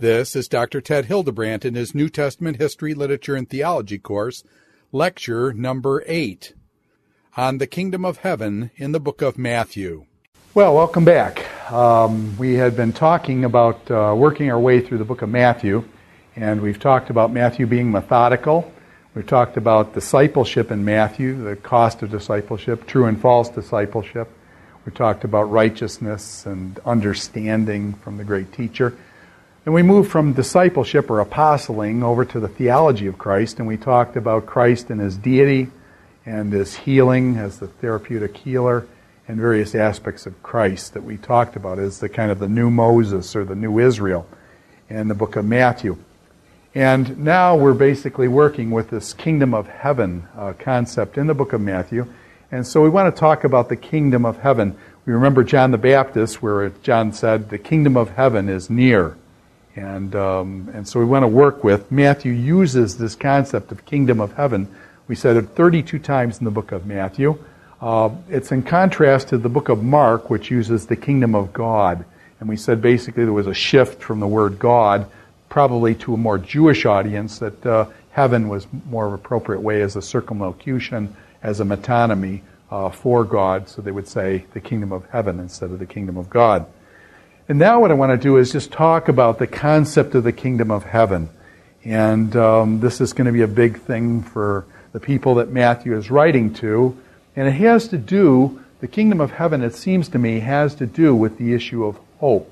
This is Dr. Ted Hildebrandt in his New Testament History, Literature, and Theology course, lecture number 8, on the Kingdom of Heaven in the book of Matthew. Well, welcome back. We had been talking about working our way through the book of Matthew, and we've talked about Matthew being methodical. We've talked about discipleship in Matthew, the cost of discipleship, true and false discipleship. We talked about righteousness and understanding from the great teacher. And we moved from discipleship or apostling over to the theology of Christ, and we talked about Christ and his deity and his healing as the therapeutic healer and various aspects of Christ that we talked about as the kind of the new Moses or the new Israel in the book of Matthew. And now we're basically working with this kingdom of heaven concept in the book of Matthew. And so we want to talk about the kingdom of heaven. We remember John the Baptist, where John said, the kingdom of heaven is near. And so we want to work with, Matthew uses this concept of kingdom of heaven. We said it 32 times in the book of Matthew. It's in contrast to the book of Mark, which uses the kingdom of God. And we said basically there was a shift from the word God, probably to a more Jewish audience, that heaven was more of an appropriate way as a circumlocution, as a metonymy for God. So they would say the kingdom of heaven instead of the kingdom of God. And now what I want to do is just talk about the concept of the kingdom of heaven. And this is going to be a big thing for the people that Matthew is writing to. And it has to do, the kingdom of heaven, it seems to me, has to do with the issue of hope.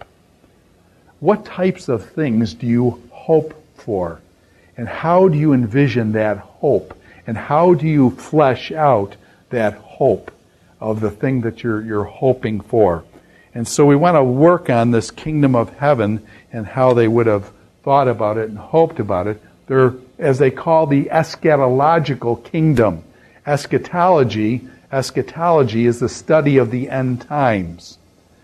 What types of things do you hope for? And how do you envision that hope? And how do you flesh out that hope of the thing that you're hoping for? And so we want to work on this kingdom of heaven and how they would have thought about it and hoped about it. They're, as they call, the eschatological kingdom. Eschatology is the study of the end times.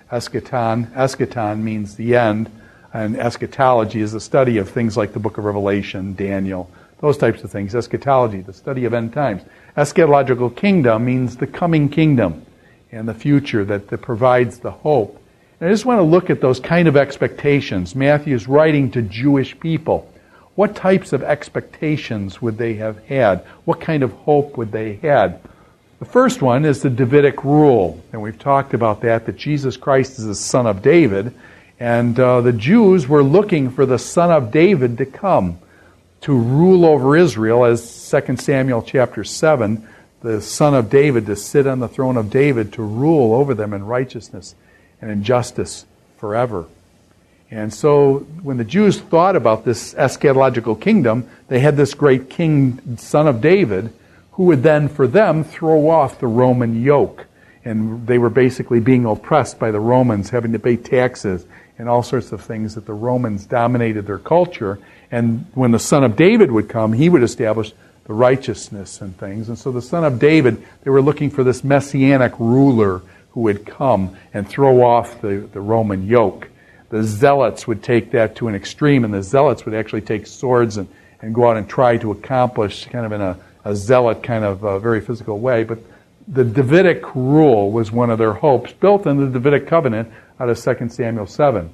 Eschaton means the end, and eschatology is the study of things like the book of Revelation, Daniel, those types of things. Eschatology, the study of end times. Eschatological kingdom means the coming kingdom and the future that provides the hope. And I just want to look at those kind of expectations. Matthew is writing to Jewish people. What types of expectations would they have had? What kind of hope would they had? The first one is the Davidic rule. And we've talked about that Jesus Christ is the son of David. And the Jews were looking for the son of David to come to rule over Israel, as 2 Samuel chapter 7, the son of David to sit on the throne of David to rule over them in righteousness and in justice forever. And so when the Jews thought about this eschatological kingdom, they had this great king, son of David, who would then, for them, throw off the Roman yoke. And they were basically being oppressed by the Romans, having to pay taxes and all sorts of things that the Romans dominated their culture. And when the son of David would come, he would establish the righteousness and things. And so the son of David, they were looking for this messianic ruler who would come and throw off the Roman yoke. The zealots would take that to an extreme, and the zealots would actually take swords and go out and try to accomplish kind of in a zealot kind of very physical way. But the Davidic rule was one of their hopes, built in the Davidic covenant out of 2 Samuel 7.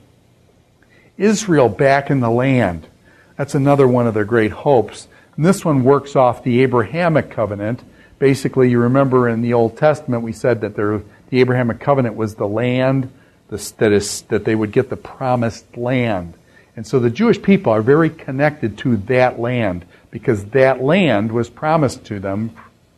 Israel back in the land. That's another one of their great hopes. And this one works off the Abrahamic covenant. Basically, you remember in the Old Testament we said that the Abrahamic covenant was the land, that they would get the promised land. And so the Jewish people are very connected to that land because that land was promised to them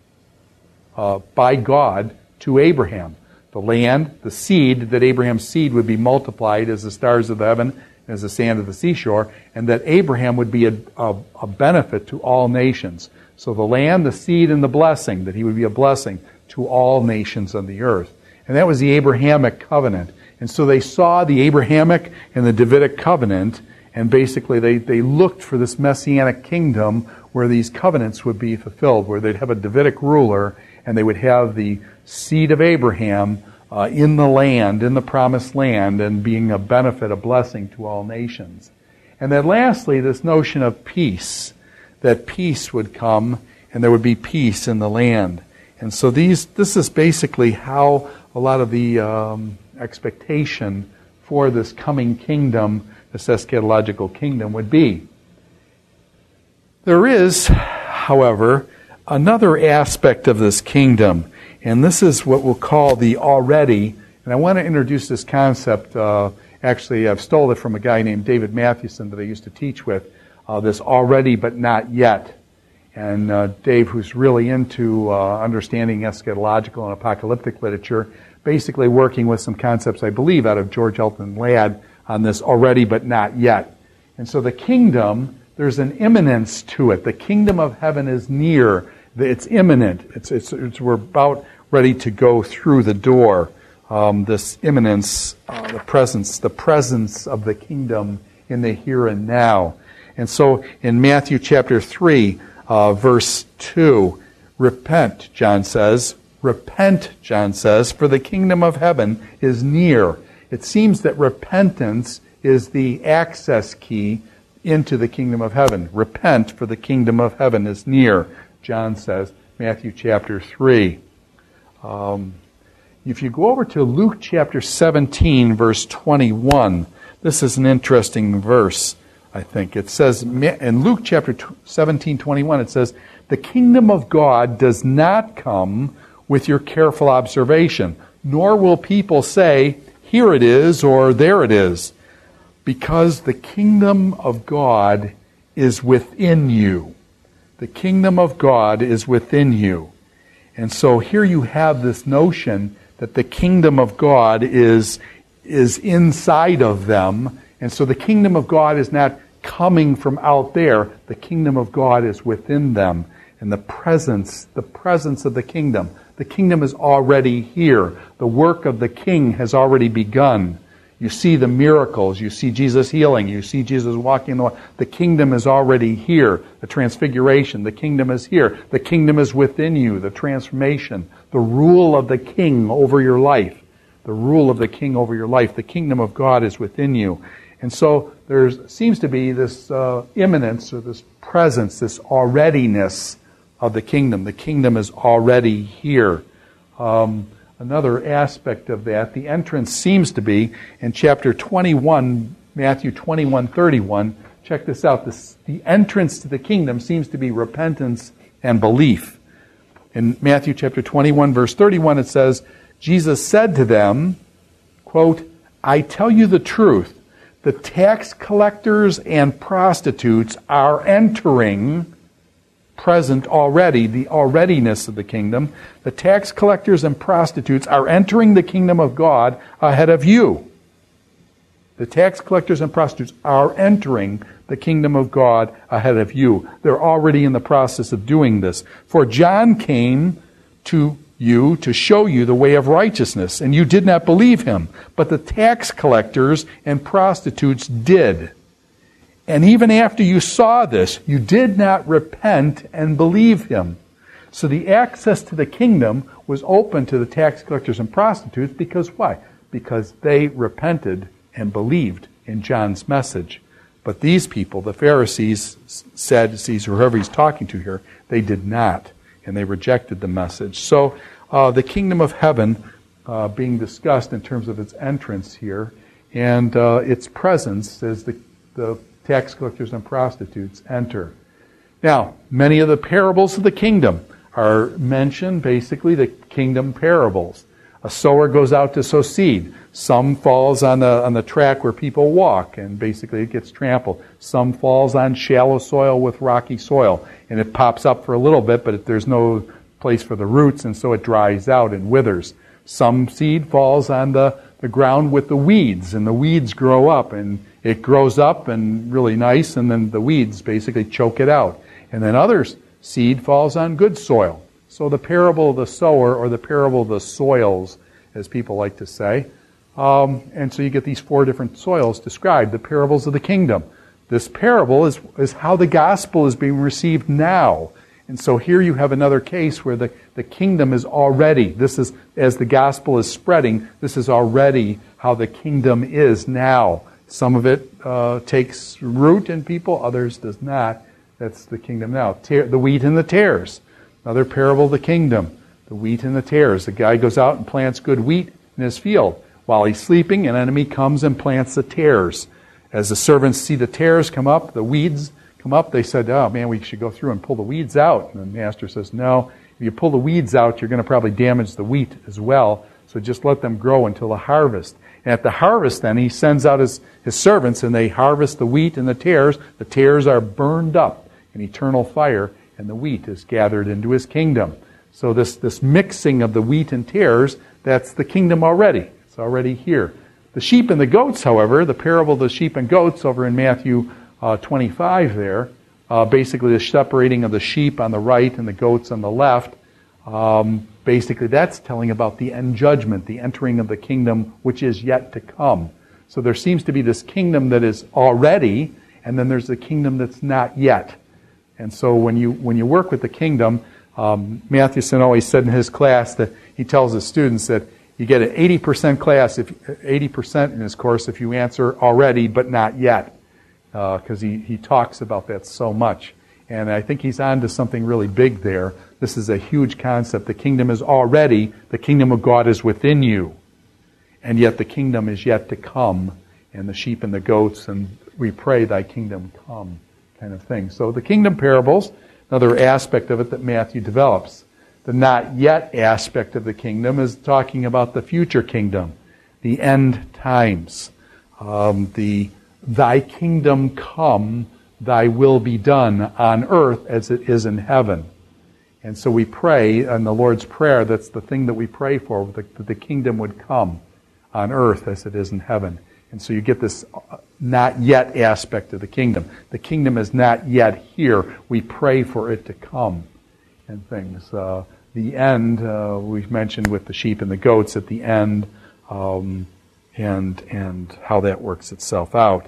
by God to Abraham. The land, the seed, that Abraham's seed would be multiplied as the stars of the heaven, as the sand of the seashore, and that Abraham would be a benefit to all nations. So the land, the seed, and the blessing, that he would be a blessing to all nations on the earth. And that was the Abrahamic covenant. And so they saw the Abrahamic and the Davidic covenant, and basically they looked for this messianic kingdom where these covenants would be fulfilled, where they'd have a Davidic ruler, and they would have the seed of Abraham in the land, in the promised land, and being a benefit, a blessing to all nations. And then lastly, this notion of peace, that peace would come and there would be peace in the land. And so this is basically how a lot of the expectation for this coming kingdom this eschatological kingdom would be. There is, however, another aspect of this kingdom, and this is what we'll call the already. And I want to introduce this concept. Actually, I've stole it from a guy named David Mathewson that I used to teach with, this already but not yet. And Dave, who's really into understanding eschatological and apocalyptic literature, basically working with some concepts, I believe, out of George Elton Ladd on this already but not yet. And so the kingdom, there's an imminence to it. The kingdom of heaven is near. It's imminent. We're about ready to go through the door. This imminence, the presence of the kingdom in the here and now. And so in Matthew chapter 3, verse 2, repent, John says, for the kingdom of heaven is near. It seems that repentance is the access key into the kingdom of heaven. Repent, for the kingdom of heaven is near, John says, Matthew chapter 3. If you go over to Luke chapter 17, verse 21, this is an interesting verse, I think. It says, in Luke chapter 17, 21, it says, the kingdom of God does not come with your careful observation, nor will people say, here it is, or there it is, because the kingdom of God is within you. The kingdom of God is within you. And so here you have this notion that the kingdom of God is inside of them. And so the kingdom of God is not coming from out there. The kingdom of God is within them. And the presence of the kingdom. The kingdom is already here. The work of the king has already begun. You see the miracles. You see Jesus healing. You see Jesus walking the way. The kingdom is already here. The transfiguration. The kingdom is here. The kingdom is within you. The transformation. The rule of the king over your life. The rule of the king over your life. The kingdom of God is within you. And so there seems to be this imminence or this presence, this alreadiness of the kingdom. The kingdom is already here. Another aspect of that, the entrance seems to be in chapter 21, Matthew 21:31. Check this out. The entrance to the kingdom seems to be repentance and belief. In Matthew chapter 21, verse 31, it says, Jesus said to them, quote, I tell you the truth, the tax collectors and prostitutes are entering, present already, the alreadiness of the kingdom. The tax collectors and prostitutes are entering the kingdom of God ahead of you. The tax collectors and prostitutes are entering the kingdom of God ahead of you. They're already in the process of doing this. For John came to you to show you the way of righteousness, and you did not believe him. But the tax collectors and prostitutes did. And even after you saw this, you did not repent and believe him. So the access to the kingdom was open to the tax collectors and prostitutes because why? Because they repented and believed in John's message. But these people, the Pharisees, Sadducees, or whoever he's talking to here, they did not. And they rejected the message. So the kingdom of heaven being discussed in terms of its entrance here and its presence as the tax collectors and prostitutes enter. Now, many of the parables of the kingdom are mentioned, basically the kingdom parables. A sower goes out to sow seed. Some falls on the track where people walk, and basically it gets trampled. Some falls on shallow soil with rocky soil, and it pops up for a little bit, but there's no place for the roots, and so it dries out and withers. Some seed falls on the ground with the weeds, and the weeds grow up, and it grows up and really nice, and then the weeds basically choke it out. And then other seed falls on good soil. So the parable of the sower, or the parable of the soils, as people like to say. And so you get these 4 different soils described, the parables of the kingdom. This parable is how the gospel is being received now. And so here you have another case where the kingdom is already, this is, as the gospel is spreading, this is already how the kingdom is now. Some of it takes root in people, others does not. That's the kingdom now. The wheat and the tares. Another parable of the kingdom. The wheat and the tares. The guy goes out and plants good wheat in his field. While he's sleeping, an enemy comes and plants the tares. As the servants see the tares come up, the weeds come up, they said, oh man, we should go through and pull the weeds out. And the master says, no, if you pull the weeds out, you're going to probably damage the wheat as well. So just let them grow until the harvest. And at the harvest then, he sends out his servants, and they harvest the wheat and the tares. The tares are burned up in eternal fire, and the wheat is gathered into his kingdom. So this mixing of the wheat and tares, that's the kingdom already. It's already here. The sheep and the goats, however, the parable of the sheep and goats over in Matthew 25 there, basically the separating of the sheep on the right and the goats on the left, basically that's telling about the end judgment, the entering of the kingdom which is yet to come. So there seems to be this kingdom that is already, and then there's the kingdom that's not yet. And so when you work with the kingdom, Mathewson always said in his class that he tells his students that you get an 80% class, 80% in his course if you answer already but not yet, because he talks about that so much. And I think he's on to something really big there. This is a huge concept. The kingdom is already, the kingdom of God is within you. And yet the kingdom is yet to come. And the sheep and the goats, and we pray thy kingdom come, kind of thing. So the kingdom parables, another aspect of it that Matthew develops. The not yet aspect of the kingdom is talking about the future kingdom, the end times, the thy kingdom come, thy will be done on earth as it is in heaven. And so we pray in the Lord's Prayer, that's the thing that we pray for, that the kingdom would come on earth as it is in heaven. And so you get this not yet aspect of the kingdom. The kingdom is not yet here. We pray for it to come and things. The end, we've mentioned with the sheep and the goats at the end, and how that works itself out.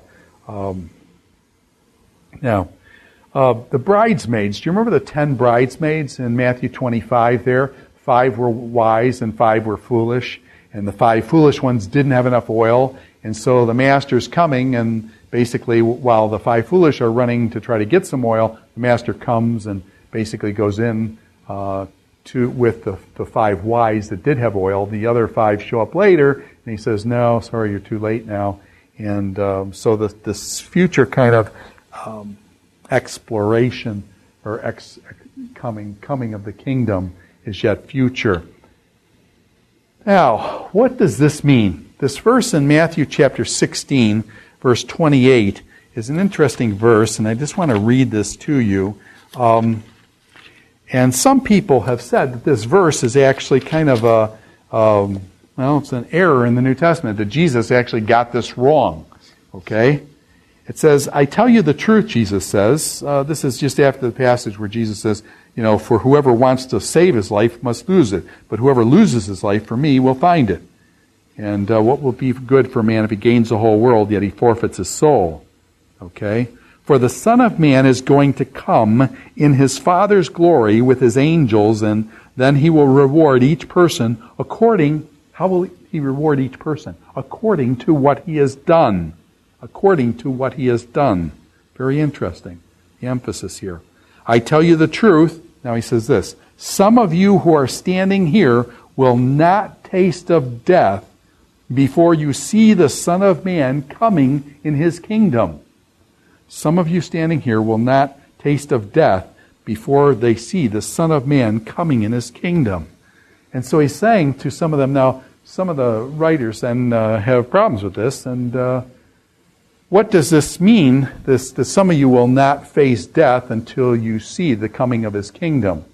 Now, the bridesmaids, do you remember the 10 bridesmaids in Matthew 25 there? 5 were wise and 5 were foolish, and the 5 foolish ones didn't have enough oil, and so the master's coming, and basically while the 5 foolish are running to try to get some oil, the master comes and basically goes in with the 5 wise that did have oil. The other 5 show up later, and he says, no, sorry, you're too late now. And so this future kind of exploration or coming of the kingdom is yet future. Now, what does this mean? This verse in Matthew chapter 16, verse 28, is an interesting verse, and I just want to read this to you. And some people have said that this verse is actually kind of it's an error in the New Testament, that Jesus actually got this wrong. Okay? It says, I tell you the truth, Jesus says. This is just after the passage where Jesus says, for whoever wants to save his life must lose it, but whoever loses his life for me will find it. And what will be good for a man if he gains the whole world, yet he forfeits his soul? Okay? For the Son of Man is going to come in his Father's glory with his angels, and then he will reward each person how will he reward each person? According to what he has done. According to what he has done. Very interesting. The emphasis here. I tell you the truth. Now he says this. Some of you who are standing here will not taste of death before you see the Son of Man coming in his kingdom. Some of you standing here will not taste of death before they see the Son of Man coming in his kingdom. And so he's saying to some of them, now some of the writers then have problems with this, and what does this mean, that some of you will not face death until you see the coming of his kingdom?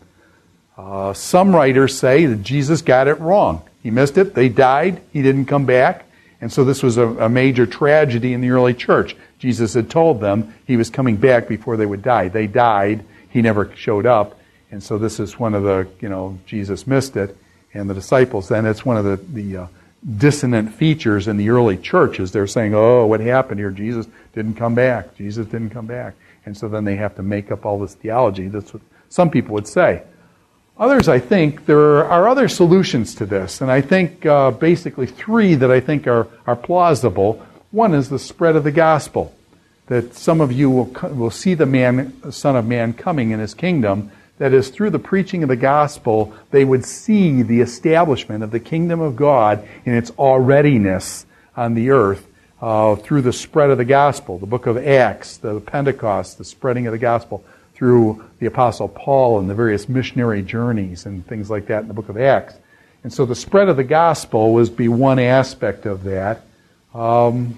Some writers say that Jesus got it wrong. He missed it, they died, he didn't come back, and so this was a major tragedy in the early church. Jesus had told them he was coming back before they would die. They died, he never showed up, and so this is one of the, Jesus missed it, and the disciples, then it's one of the dissonant features in the early churches. They're saying, oh, what happened here? Jesus didn't come back. Jesus didn't come back. And so then they have to make up all this theology. That's what some people would say. Others, I think, there are other solutions to this. And I think basically 3 that I think are plausible. One is the spread of the gospel. That some of you will see the Son of Man coming in his kingdom. That is, through the preaching of the gospel, they would see the establishment of the kingdom of God in its alreadiness on the earth, through the spread of the gospel, the book of Acts, the Pentecost, the spreading of the gospel through the Apostle Paul and the various missionary journeys and things like that in the book of Acts. And so the spread of the gospel was be one aspect of that. And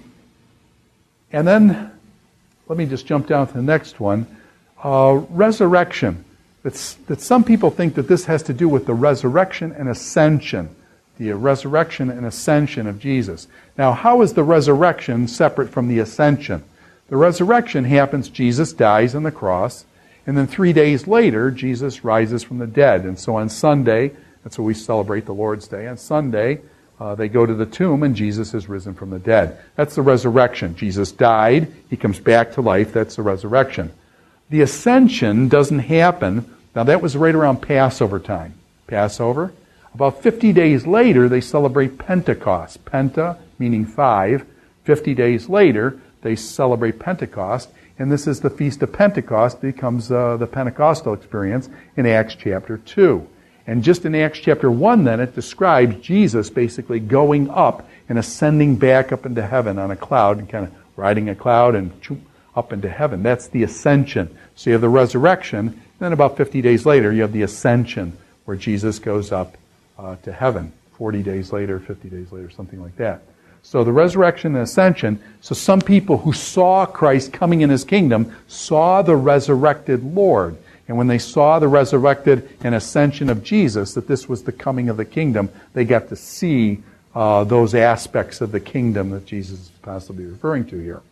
then, let me just jump down to the next one. Resurrection. That some people think that this has to do with the resurrection and ascension. The resurrection and ascension of Jesus. Now, how is the resurrection separate from the ascension? The resurrection happens, Jesus dies on the cross, and then 3 days later, Jesus rises from the dead. And so on Sunday, that's what we celebrate the Lord's Day. On Sunday, they go to the tomb and Jesus is risen from the dead. That's the resurrection. Jesus died, he comes back to life, that's the resurrection. The ascension doesn't happen. Now that was right around Passover time. Passover. About 50 days later, they celebrate Pentecost. Penta, meaning 5. 50 days later, they celebrate Pentecost. And this is the Feast of Pentecost. It becomes the Pentecostal experience in Acts chapter 2. And just in Acts chapter 1, then, it describes Jesus basically going up and ascending back up into heaven on a cloud and kind of riding a cloud and up into heaven. That's the ascension. So you have the resurrection, and then about 50 days later, you have the ascension, where Jesus goes up to heaven. 40 days later, 50 days later, something like that. So the resurrection and ascension, so some people who saw Christ coming in his kingdom saw the resurrected Lord. And when they saw the resurrected and ascension of Jesus, that this was the coming of the kingdom, they got to see those aspects of the kingdom that Jesus is possibly referring to here.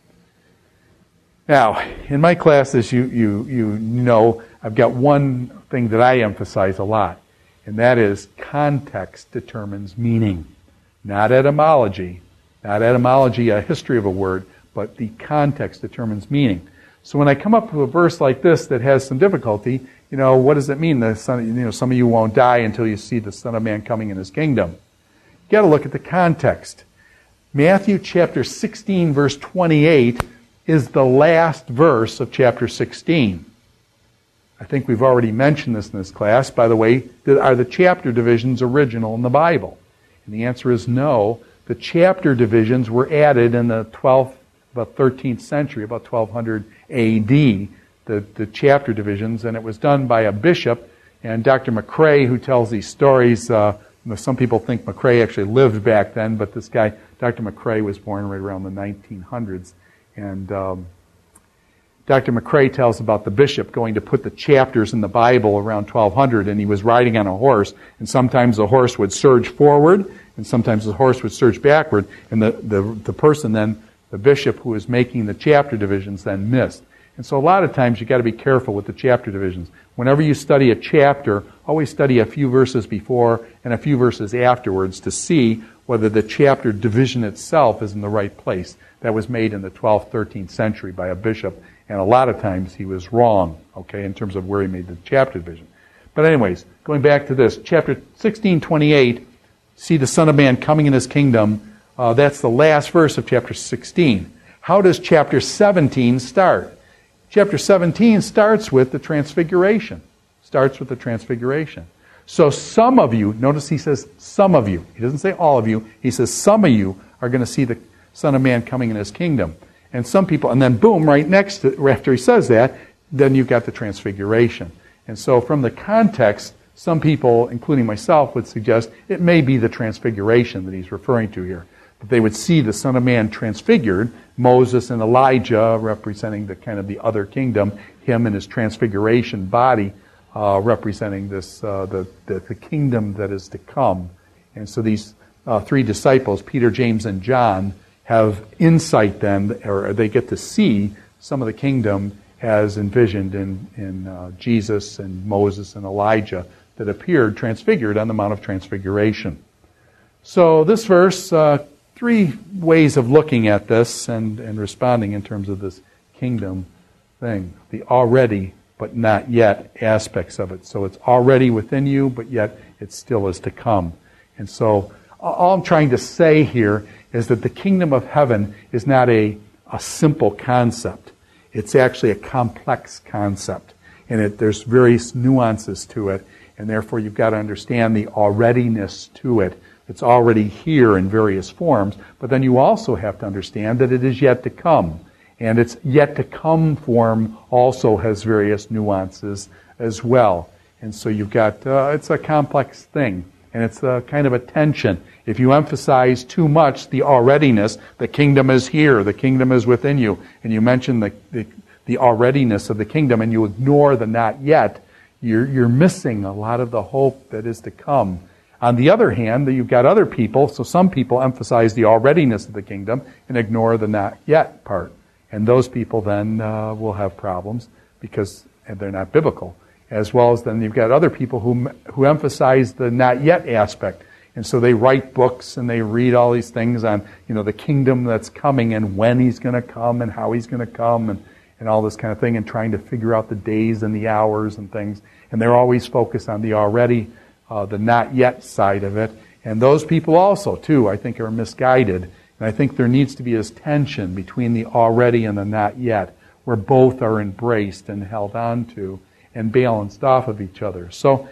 Now, in my classes, you know, I've got one thing that I emphasize a lot, and that is context determines meaning. Not etymology. Not etymology, a history of a word, but the context determines meaning. So when I come up with a verse like this that has some difficulty, you know, what does it mean? The son, you know, some of you won't die until you see the Son of Man coming in his kingdom. You got to look at the context. Matthew chapter 16, verse 28 is the last verse of chapter 16. I think we've already mentioned this in this class. By the way, are the chapter divisions original in the Bible? And the answer is no. The chapter divisions were added in the 12th, about 13th century, about 1200 A.D., the chapter divisions, and it was done by a bishop. And Dr. McCrae, who tells these stories, some people think McCrae actually lived back then, but this guy, Dr. McCrae, was born right around the 1900s. And Dr. McCrae tells about the bishop going to put the chapters in the Bible around 1200, and he was riding on a horse, and sometimes the horse would surge forward, and sometimes the horse would surge backward, and the person then, the bishop who was making the chapter divisions, then missed. And so a lot of times you've got to be careful with the chapter divisions. Whenever you study a chapter, always study a few verses before and a few verses afterwards to see whether the chapter division itself is in the right place. That was made in the 12th, 13th century by a bishop, and a lot of times he was wrong, okay, in terms of where he made the chapter division. But anyways, going back to this, chapter 16:28, see the Son of Man coming in his kingdom. That's the last verse of chapter 16. How does chapter 17 start? Chapter 17 starts with the Transfiguration. So some of you, notice he says some of you. He doesn't say all of you. He says some of you are going to see the Son of Man coming in his kingdom. And some people, and then boom, right next to, after he says that, then you've got the Transfiguration. And so from the context, some people, including myself, would suggest it may be the Transfiguration that he's referring to here. That they would see the Son of Man transfigured, Moses and Elijah representing the kind of the other kingdom, him and his transfiguration body representing this the kingdom that is to come. And so these three disciples, Peter, James, and John, have insight then, or they get to see some of the kingdom as envisioned in Jesus and Moses and Elijah that appeared transfigured on the Mount of Transfiguration. So this verse, three ways of looking at this and responding in terms of this kingdom thing. The already but not yet aspects of it. So it's already within you, but yet it still is to come. And so all I'm trying to say here is that the kingdom of heaven is not a simple concept. It's actually a complex concept. And there's various nuances to it. And therefore you've got to understand the alreadiness to it. It's already here in various forms, but then you also have to understand that it is yet to come. And its yet to come form also has various nuances as well. And so you've got, it's a complex thing, and it's a kind of a tension. If you emphasize too much the alreadiness, the kingdom is here, the kingdom is within you, and you mention the alreadiness of the kingdom, and you ignore the not yet, you're missing a lot of the hope that is to come. On the other hand, you've got other people, so some people emphasize the alreadiness of the kingdom and ignore the not yet part. And those people then will have problems because they're not biblical. As well as then you've got other people who emphasize the not yet aspect. And so they write books and they read all these things on, the kingdom that's coming and when he's going to come and how he's going to come and all this kind of thing, and trying to figure out the days and the hours and things. And they're always focused on the already, the not yet side of it. And those people also, too, I think are misguided. And I think there needs to be this tension between the already and the not yet, where both are embraced and held on to and balanced off of each other. So,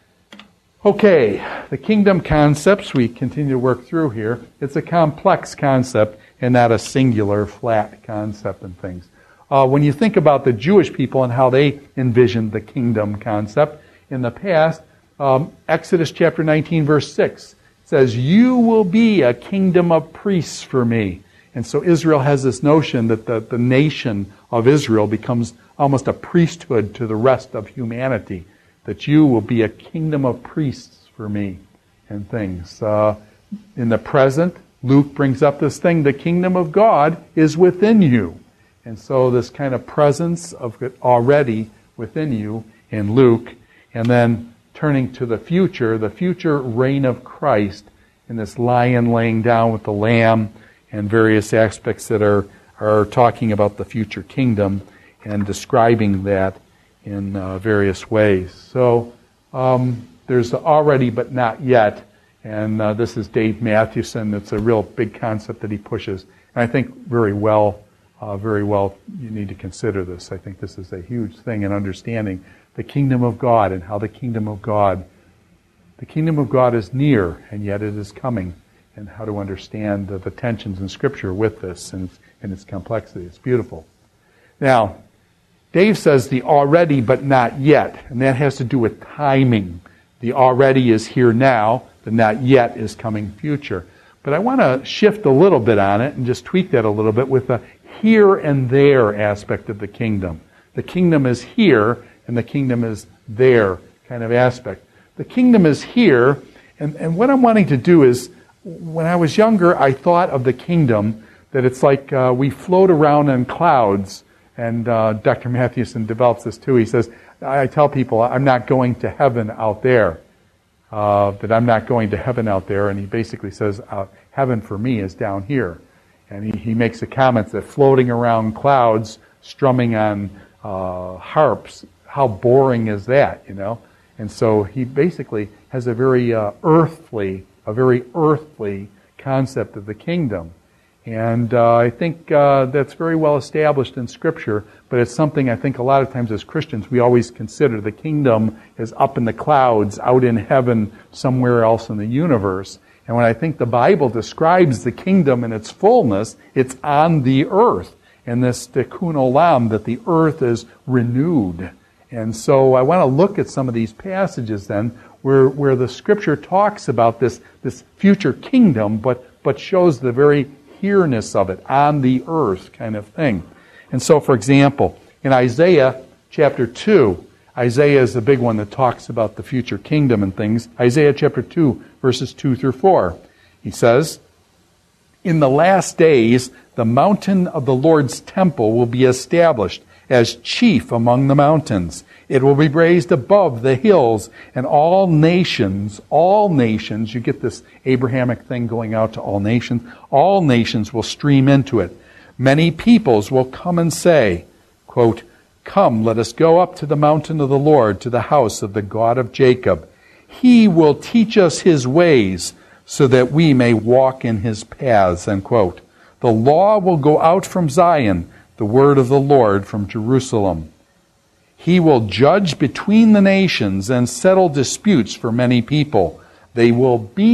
okay, the kingdom concepts we continue to work through here. It's a complex concept and not a singular, flat concept and things. When you think about the Jewish people and how they envisioned the kingdom concept in the past, Exodus chapter 19, verse 6 says, "You will be a kingdom of priests for me." And so Israel has this notion that the nation of Israel becomes almost a priesthood to the rest of humanity, that you will be a kingdom of priests for me and things. In the present, Luke brings up this thing, the kingdom of God is within you. And so this kind of presence of it already within you in Luke, and then turning to the future reign of Christ, in this lion laying down with the lamb, and various aspects that are talking about the future kingdom and describing that in various ways. So there's the already but not yet, and this is Dave Mathewson. It's a real big concept that he pushes, and I think very well you need to consider this. I think this is a huge thing in understanding the kingdom of God and how the kingdom of God is near, and yet it is coming, and how to understand the tensions in Scripture with this and its complexity. It's beautiful. Now, Dave says the already but not yet, and that has to do with timing. The already is here now, the not yet is coming future. But I want to shift a little bit on it and just tweak that a little bit with the here and there aspect of the kingdom. The kingdom is here, and the kingdom is there kind of aspect. The kingdom is here, and what I'm wanting to do is, when I was younger, I thought of the kingdom that it's like we float around in clouds, and Dr. Mathewson develops this too. He says, I tell people I'm not going to heaven out there, that I'm not going to heaven out there, and he basically says heaven for me is down here. And he makes a comment that floating around clouds, strumming on harps, how boring is that, And so he basically has a very earthly concept of the kingdom. And I think that's very well established in Scripture, but it's something I think a lot of times as Christians we always consider the kingdom is up in the clouds, out in heaven, somewhere else in the universe. And when I think the Bible describes the kingdom in its fullness, it's on the earth. And this tikkun olam, that the earth is renewed. And so I want to look at some of these passages then, where the Scripture talks about this future kingdom, but shows the very here-ness of it, on the earth kind of thing. And so, for example, in Isaiah chapter 2, Isaiah is the big one that talks about the future kingdom and things. Isaiah chapter 2, verses 2 through 4. He says, "In the last days, the mountain of the Lord's temple will be established as chief among the mountains. It will be raised above the hills, and all nations, you get this Abrahamic thing going out to all nations will stream into it. Many peoples will come and say," quote, "Come, let us go up to the mountain of the Lord, to the house of the God of Jacob. He will teach us his ways, so that we may walk in his paths," end quote. "The law will go out from Zion, the word of the Lord from Jerusalem. He will judge between the nations and settle disputes for many people. They will beat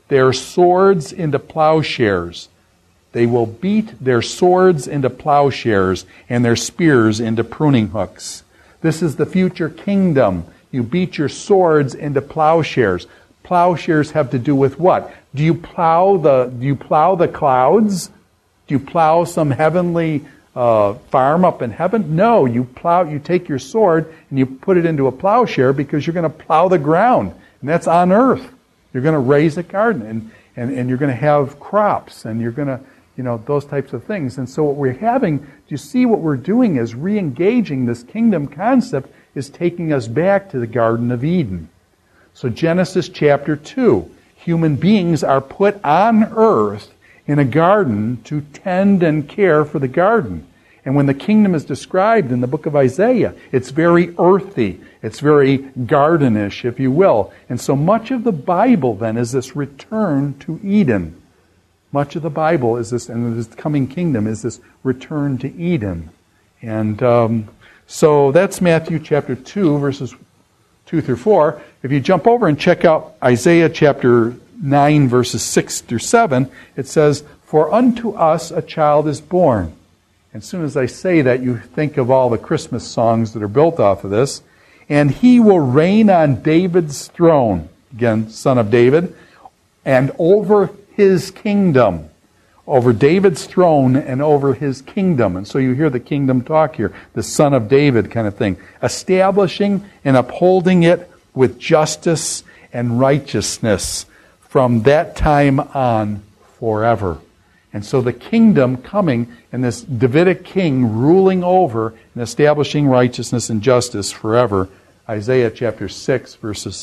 their swords into plowshares. They will beat their swords into plowshares and their spears into pruning hooks. This is the future kingdom. You beat your swords into plowshares. Plowshares have to do with what? Do you plow the clouds? Do you plow some heavenly farm up in heaven? No, you take your sword and you put it into a plowshare because you're going to plow the ground. And that's on earth. You're going to raise a garden and you're going to have crops and you're going to, those types of things. And so what we're having, do you see what we're doing is re-engaging this kingdom concept is taking us back to the Garden of Eden. So Genesis chapter 2, human beings are put on earth in a garden to tend and care for the garden. And when the kingdom is described in the book of Isaiah, it's very earthy. It's very gardenish, if you will. And so much of the Bible then is this return to Eden. Much of the Bible is this, and this coming kingdom is this return to Eden. And so that's Matthew chapter 2, verses 2 through 4. If you jump over and check out Isaiah chapter 9, verses 6 through 7, it says, "For unto us a child is born." As soon as I say that, you think of all the Christmas songs that are built off of this. "And he will reign on David's throne," again, son of David, "and over his kingdom." Over David's throne and over his kingdom. And so you hear the kingdom talk here, the son of David kind of thing. Establishing and upholding it with justice and righteousness from that time on forever. And so the kingdom coming and this Davidic king ruling over and establishing righteousness and justice forever. Isaiah chapter 6 verses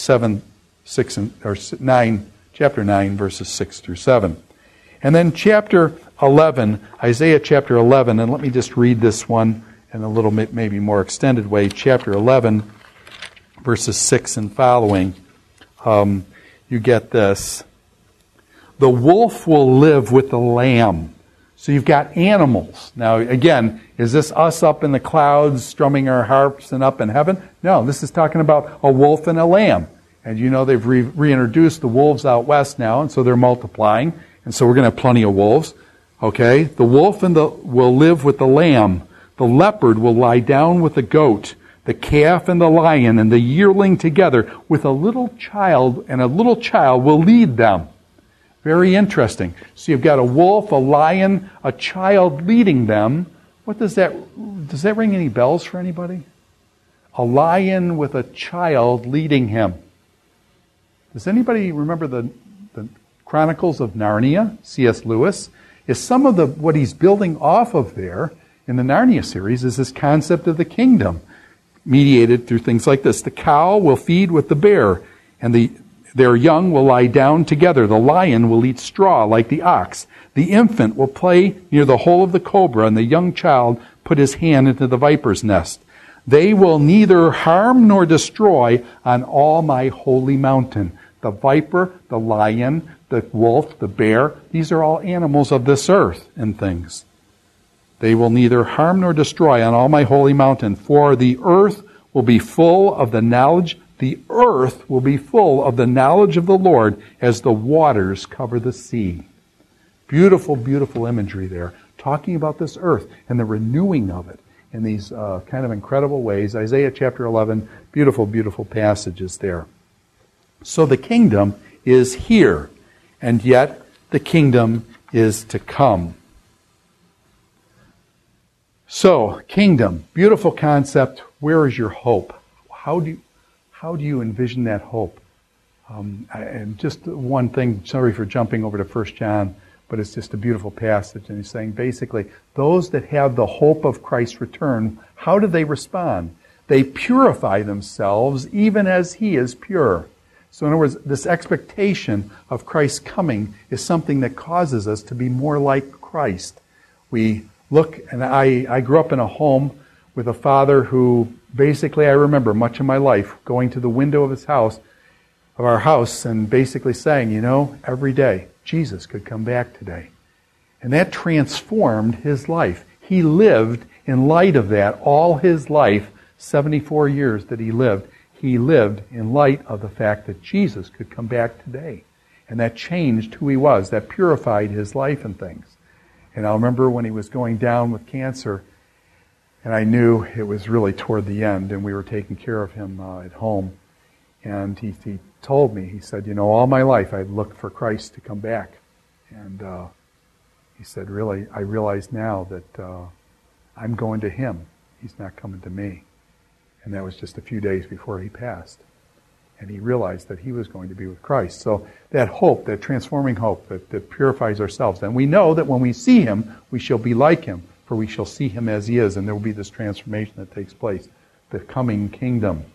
9, chapter 9 verses 6 through 7. And then chapter 11, Isaiah chapter 11, and let me just read this one in a little bit maybe more extended way. Chapter 11 verses 6 and following. You get this. "The wolf will live with the lamb." So you've got animals. Now again, is this us up in the clouds strumming our harps and up in heaven? No, this is talking about a wolf and a lamb. And they've reintroduced the wolves out west now, and so they're multiplying. And so we're going to have plenty of wolves. Okay? "The wolf will live with the lamb. The leopard will lie down with the goat. The calf and the lion and the yearling together with a little child, and a little child will lead them." Very interesting. So you've got a wolf, a lion, a child leading them. What does that ring any bells for anybody? A lion with a child leading him. Does anybody remember the Chronicles of Narnia, C.S. Lewis? Is some of what he's building off of there in the Narnia series is this concept of the kingdom, mediated through things like this. "The cow will feed with the bear, and their young will lie down together. The lion will eat straw like the ox. The infant will play near the hole of the cobra, and the young child put his hand into the viper's nest. They will neither harm nor destroy on all my holy mountain." The viper, the lion, the wolf, the bear, these are all animals of this earth and things. "They will neither harm nor destroy on all my holy mountain, for the earth will be full of the knowledge. The earth will be full of the knowledge of the Lord as the waters cover the sea." Beautiful, beautiful imagery there, talking about this earth and the renewing of it in these kind of incredible ways. Isaiah chapter 11, beautiful, beautiful passages there. So the kingdom is here, and yet the kingdom is to come. So, kingdom, beautiful concept. Where is your hope? How do you envision that hope? And just one thing, sorry for jumping over to 1 John, but it's just a beautiful passage. And he's saying basically, those that have the hope of Christ's return, how do they respond? They purify themselves even as he is pure. So in other words, this expectation of Christ's coming is something that causes us to be more like Christ. We look, and I grew up in a home with a father who basically, I remember much of my life going to the window of our house, and basically saying, every day, Jesus could come back today. And that transformed his life. He lived in light of that all his life, 74 years that he lived in light of the fact that Jesus could come back today. And that changed who he was. That purified his life and things. And I remember when he was going down with cancer, and I knew it was really toward the end, and we were taking care of him at home. And he told me, he said, all my life I'd looked for Christ to come back. And he said, really, I realize now that I'm going to him. He's not coming to me. And that was just a few days before he passed. And he realized that he was going to be with Christ. So that hope, that transforming hope that purifies ourselves. And we know that when we see him, we shall be like him, for we shall see him as he is. And there will be this transformation that takes place, the coming kingdom.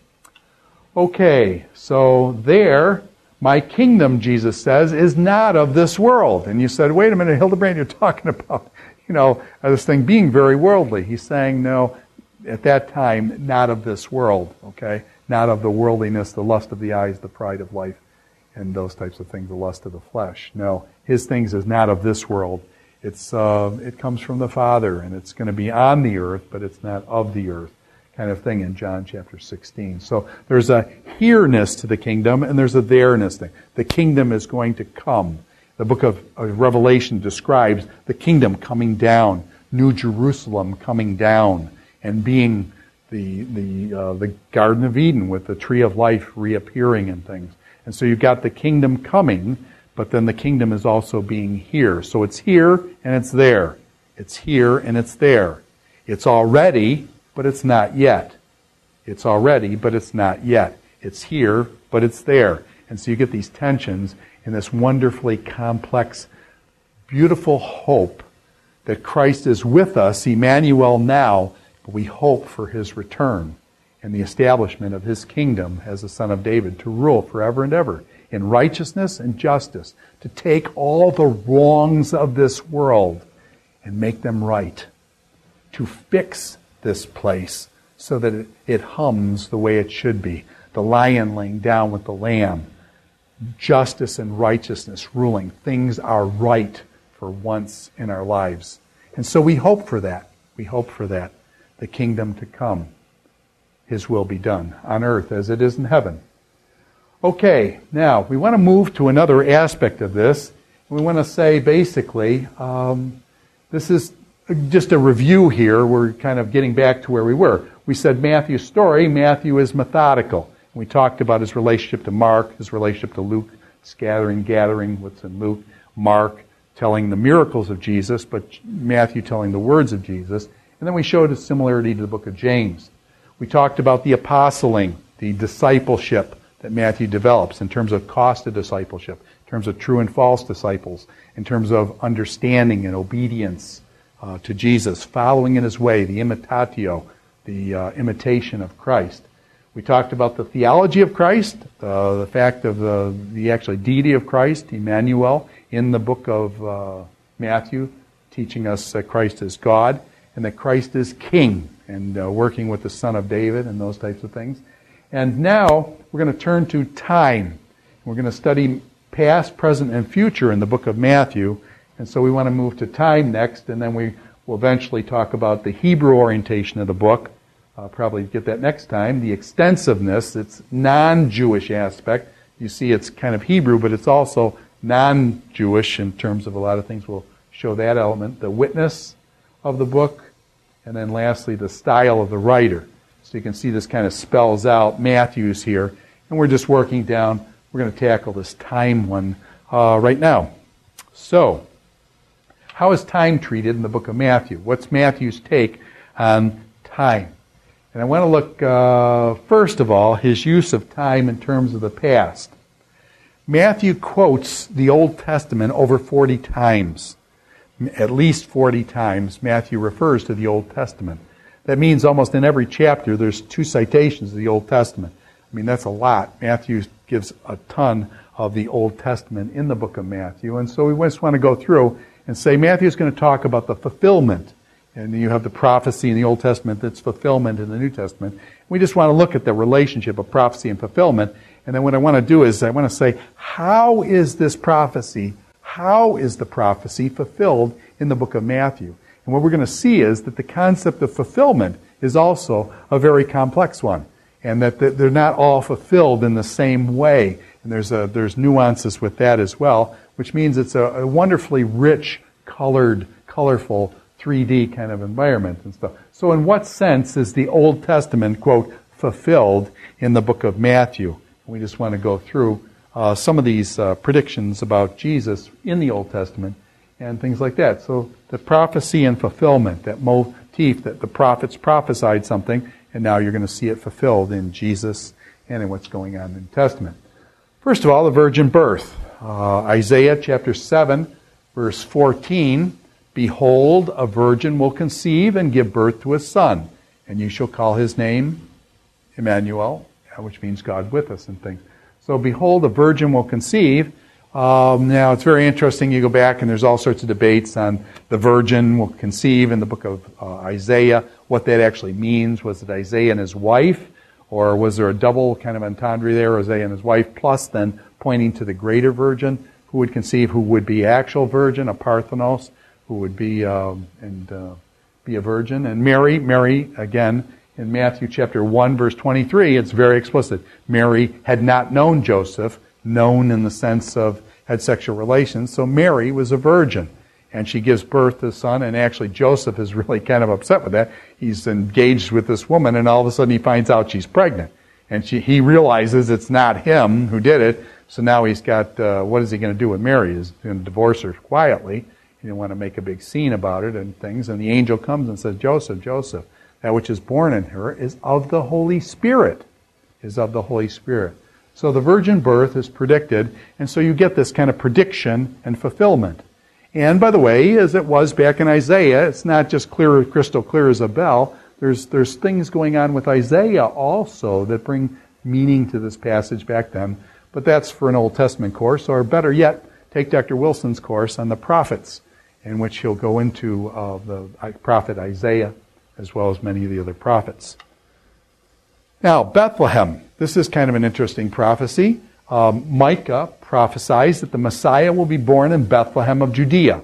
Okay, so there, my kingdom, Jesus says, is not of this world. And you said, wait a minute, Hildebrand, you're talking about, this thing being very worldly. He's saying, no, at that time, not of this world, okay? Not of the worldliness, the lust of the eyes, the pride of life, and those types of things, the lust of the flesh. No, his things is not of this world. It comes from the Father, and it's going to be on the earth, but it's not of the earth, kind of thing in John chapter 16. So there's a here-ness to the kingdom, and there's a there-ness thing. The kingdom is going to come. The book of Revelation describes the kingdom coming down, New Jerusalem coming down, and being the Garden of Eden with the tree of life reappearing and things. And so you've got the kingdom coming, but then the kingdom is also being here. So it's here and it's there. It's here and it's there. It's already, but it's not yet. It's already, but it's not yet. It's here, but it's there. And so you get these tensions in this wonderfully complex, beautiful hope that Christ is with us, Emmanuel now, but we hope for his return and the establishment of his kingdom as the Son of David to rule forever and ever in righteousness and justice, to take all the wrongs of this world and make them right, to fix this place so that it hums the way it should be. The lion laying down with the lamb, justice and righteousness ruling. Things are right for once in our lives. And so we hope for that. We hope for that. The kingdom to come. His will be done on earth as it is in heaven. Okay, now we want to move to another aspect of this. We want to say basically, this is just a review here. We're kind of getting back to where we were. We said Matthew's story, Matthew is methodical. We talked about his relationship to Mark, his relationship to Luke, gathering what's in Luke, Mark telling the miracles of Jesus, but Matthew telling the words of Jesus. And then we showed a similarity to the book of James. We talked about the apostling, the discipleship that Matthew develops in terms of cost of discipleship, in terms of true and false disciples, in terms of understanding and obedience to Jesus, following in his way, the imitatio, the imitation of Christ. We talked about the theology of Christ, the fact of the actual deity of Christ, Emmanuel, in the book of Matthew, teaching us that Christ is God and that Christ is King, and working with the Son of David and those types of things. And now we're going to turn to time. We're going to study past, present, and future in the book of Matthew. And so we want to move to time next, and then we will eventually talk about the Hebrew orientation of the book. I'll probably get that next time. The extensiveness, its non-Jewish aspect. You see it's kind of Hebrew, but it's also non-Jewish in terms of a lot of things. We'll show that element. The witness of the book, and then lastly, the style of the writer. So you can see this kind of spells out Matthew's here, and we're just working down. We're going to tackle this time one right now. So, how is time treated in the book of Matthew? What's Matthew's take on time? And I want to look, first of all, his use of time in terms of the past. Matthew quotes the Old Testament over 40 times. At least 40 times Matthew refers to the Old Testament. That means almost in every chapter there's 2 citations of the Old Testament. I mean, that's a lot. Matthew gives a ton of the Old Testament in the book of Matthew. And so we just want to go through and say Matthew's going to talk about the fulfillment. And you have the prophecy in the Old Testament that's fulfillment in the New Testament. We just want to look at the relationship of prophecy and fulfillment. And then what I want to do is I want to say, how is this prophecy, how is the prophecy fulfilled in the book of Matthew? And what we're going to see is that the concept of fulfillment is also a very complex one. and that they're not all fulfilled in the same way. And there's nuances with that as well, which means it's a wonderfully rich, colored, colorful 3D kind of environment and stuff. So in what sense is the Old Testament, quote, fulfilled in the book of Matthew? We just want to go through some of these predictions about Jesus in the Old Testament and things like that. So the prophecy and fulfillment, that motif that the prophets prophesied something, and now you're going to see it fulfilled in Jesus and in what's going on in the Testament. First of all, the virgin birth. Isaiah chapter 7, verse 14, "Behold, a virgin will conceive and give birth to a son, and you shall call his name Emmanuel," which means God with us and things. So, behold, a virgin will conceive. Now, it's very interesting. You go back and there's all sorts of debates on the virgin will conceive in the book of Isaiah, what that actually means. Was it Isaiah and his wife? Or was there a double kind of entendre there, Isaiah and his wife, plus then pointing to the greater virgin who would conceive, who would be actual virgin, a Parthenos, who would be a virgin. And Mary, again, in Matthew chapter 1, verse 23, it's very explicit. Mary had not known Joseph, known in the sense of had sexual relations, so Mary was a virgin. And she gives birth to a son, and actually Joseph is really kind of upset with that. He's engaged with this woman, and all of a sudden he finds out she's pregnant. And he realizes it's not him who did it, so now he's got, what is he going to do with Mary? He's going to divorce her quietly. He didn't want to make a big scene about it and things. And the angel comes and says, Joseph, that which is born in her is of the Holy Spirit. So the virgin birth is predicted, and so you get this kind of prediction and fulfillment. And by the way, as it was back in Isaiah, it's not just crystal clear as a bell. There's things going on with Isaiah also that bring meaning to this passage back then. But that's for an Old Testament course, or better yet, take Dr. Wilson's course on the prophets, in which he'll go into the prophet Isaiah, as well as many of the other prophets. Now, Bethlehem. This is kind of an interesting prophecy. Micah prophesies that the Messiah will be born in Bethlehem of Judea.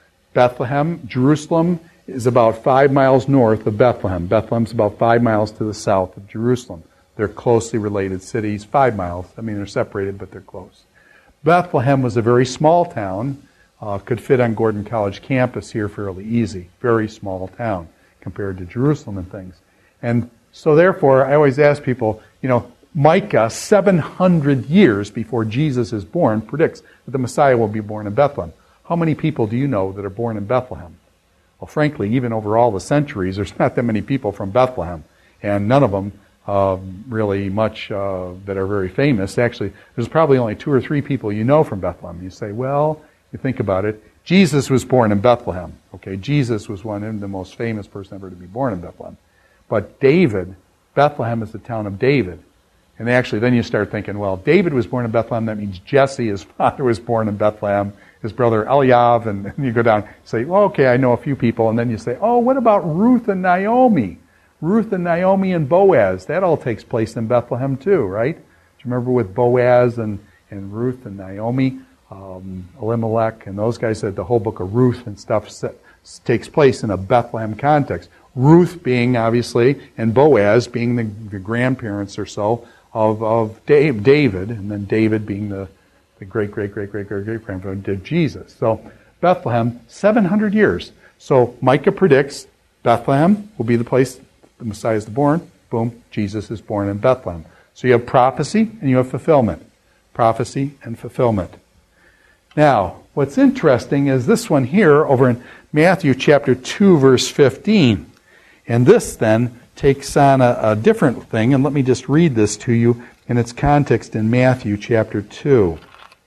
Jerusalem is about 5 miles north of Bethlehem. Bethlehem's about 5 miles to the south of Jerusalem. They're closely related cities, 5 miles. I mean, they're separated, but they're close. Bethlehem was a very small town, could fit on Gordon College campus here fairly easy. Very small town compared to Jerusalem and things. And so therefore, I always ask people, Micah, 700 years before Jesus is born, predicts that the Messiah will be born in Bethlehem. How many people do you know that are born in Bethlehem? Well, frankly, even over all the centuries, there's not that many people from Bethlehem, and none of them really much that are very famous. Actually, there's probably only 2 or 3 people you know from Bethlehem. You say, well, you think about it. Jesus was born in Bethlehem. Okay, Jesus was the most famous person ever to be born in Bethlehem. But Bethlehem is the town of David. And actually, then you start thinking, well, David was born in Bethlehem. That means Jesse, his father, was born in Bethlehem. His brother Eliav, and you go down and say, well, okay, I know a few people. And then you say, oh, what about Ruth and Naomi? Ruth and Naomi and Boaz. That all takes place in Bethlehem too, right? Do you remember with Boaz and Ruth and Naomi, Elimelech, and those guys said the whole book of Ruth and stuff takes place in a Bethlehem context. Ruth being, obviously, and Boaz being the grandparents or so of David, and then David being the great-great-great-great-great-grandfather of Jesus. So Bethlehem, 700 years. So Micah predicts Bethlehem will be the place the Messiah is born. Boom, Jesus is born in Bethlehem. So you have prophecy and you have fulfillment. Prophecy and fulfillment. Now, what's interesting is this one here over in Matthew chapter 2, verse 15. And this then takes on a different thing, and let me just read this to you in its context in Matthew chapter 2.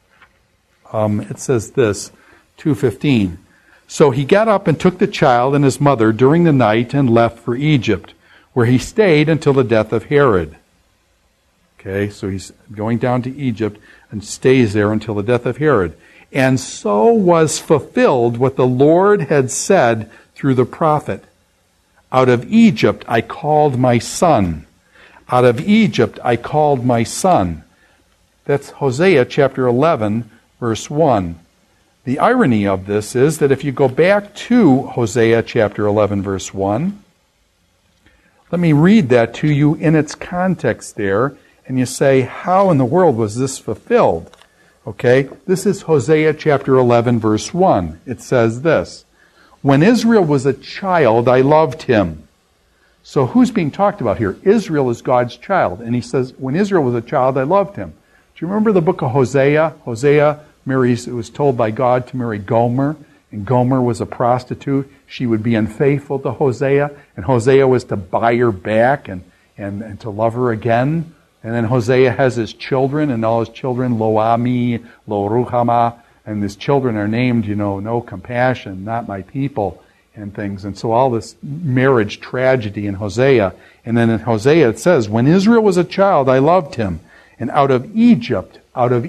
It says this, 2:15. So he got up and took the child and his mother during the night and left for Egypt, where he stayed until the death of Herod. Okay, so he's going down to Egypt and stays there until the death of Herod. And so was fulfilled what the Lord had said through the prophet. Out of Egypt I called my son. Out of Egypt I called my son. That's Hosea chapter 11, verse 1. The irony of this is that if you go back to Hosea chapter 11, verse 1, Let me read that to you in its context there, and you say, how in the world was this fulfilled? Okay, this is Hosea chapter 11, verse 1. It says this, "When Israel was a child, I loved him." So who's being talked about here? Israel is God's child. And he says, when Israel was a child, I loved him. Do you remember the book of Hosea? Hosea was told by God to marry Gomer, and Gomer was a prostitute. She would be unfaithful to Hosea, and Hosea was to buy her back and to love her again. And then Hosea has his children, and all his children, Lo-Ami, Lo-Ruhamah, and his children are named, no compassion, not my people, and things. And so all this marriage tragedy in Hosea. And then in Hosea it says, when Israel was a child, I loved him. And out of Egypt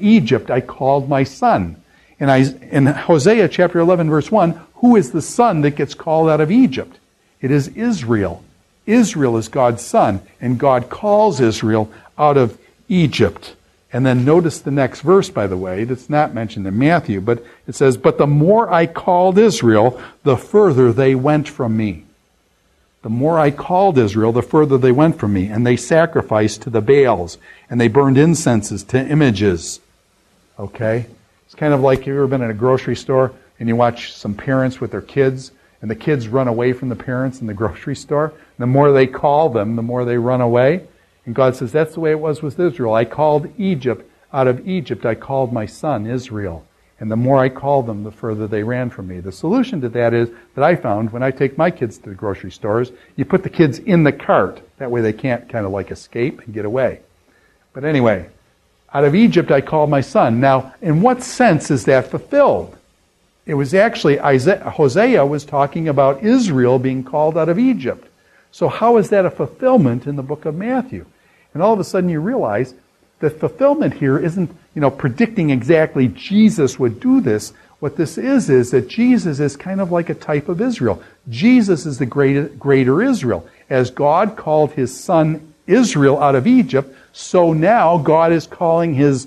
I called my son. And in Hosea chapter 11, verse 1, who is the son that gets called out of Egypt? It is Israel. Israel is God's son, and God calls Israel out of Egypt. And then notice the next verse, by the way. That's not mentioned in Matthew, but it says, but the more I called Israel, the further they went from me. The more I called Israel, the further they went from me. And they sacrificed to the Baals, and they burned incenses to images. Okay? It's kind of like, have you ever been in a grocery store and you watch some parents with their kids, and the kids run away from the parents in the grocery store? The more they call them, the more they run away. And God says, that's the way it was with Israel. I called Egypt. Out of Egypt I called my son, Israel. And the more I called them, the further they ran from me. The solution to that is, that I found when I take my kids to the grocery stores, you put the kids in the cart. That way they can't kind of like escape and get away. But anyway, out of Egypt I called my son. Now, in what sense is that fulfilled? It was actually, Hosea was talking about Israel being called out of Egypt. So how is that a fulfillment in the book of Matthew? And all of a sudden you realize that fulfillment here isn't, predicting exactly Jesus would do this. What this is that Jesus is kind of like a type of Israel. Jesus is the greater Israel. As God called his son Israel out of Egypt, so now God is calling his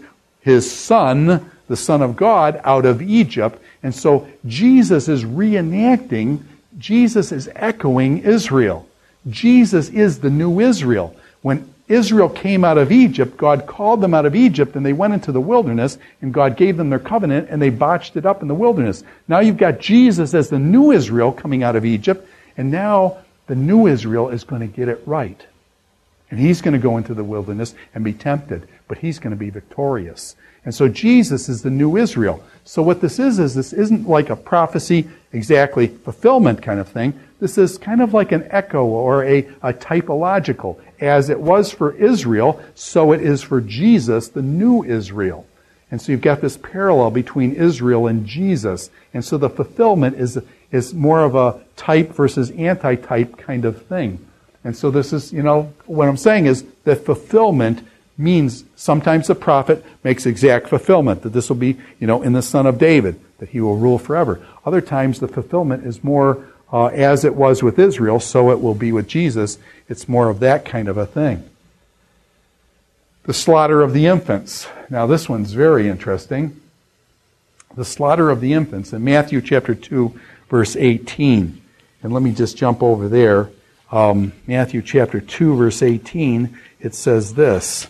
son, the Son of God, out of Egypt. And so Jesus is reenacting, Jesus is echoing Israel. Jesus is the new Israel. When Israel came out of Egypt, God called them out of Egypt, and they went into the wilderness, and God gave them their covenant, and they botched it up in the wilderness. Now you've got Jesus as the new Israel coming out of Egypt, and now the new Israel is going to get it right. And he's going to go into the wilderness and be tempted, but he's going to be victorious. And so Jesus is the new Israel. So what this is this isn't like a prophecy, exactly fulfillment kind of thing. This is kind of like an echo or a typological. As it was for Israel, so it is for Jesus, the new Israel. And so you've got this parallel between Israel and Jesus. And so the fulfillment is more of a type versus anti-type kind of thing. And so this is, what I'm saying is that fulfillment means sometimes the prophet makes exact fulfillment, that this will be, in the Son of David, that he will rule forever. Other times the fulfillment is more as it was with Israel, so it will be with Jesus. It's more of that kind of a thing. The slaughter of the infants. Now this one's very interesting. The slaughter of the infants in Matthew chapter 2, verse 18. And let me just jump over there. Matthew chapter 2, verse 18, it says this.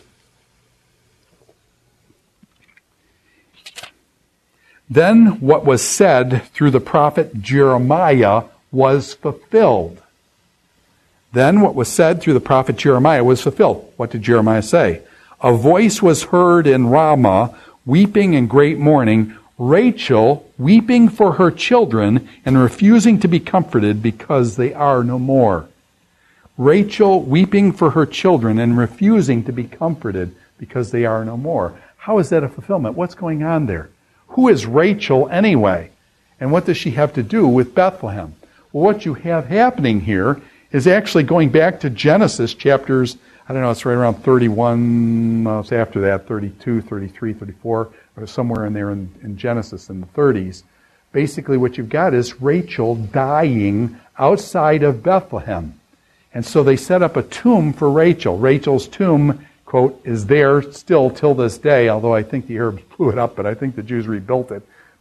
Then what was said through the prophet Jeremiah was fulfilled. Then what was said through the prophet Jeremiah was fulfilled. What did Jeremiah say? A voice was heard in Ramah, weeping in great mourning, Rachel weeping for her children and refusing to be comforted because they are no more. Rachel weeping for her children and refusing to be comforted because they are no more. How is that a fulfillment? What's going on there? Who is Rachel anyway? And what does she have to do with Bethlehem? Well, what you have happening here is actually going back to Genesis chapters, it's right around 31, it's after that, 32, 33, 34, or somewhere in there in Genesis in the 30s. Basically what you've got is Rachel dying outside of Bethlehem. And so they set up a tomb for Rachel. Rachel's tomb, quote, is there still till this day, although I think the Arabs blew it up, but I think the Jews rebuilt it.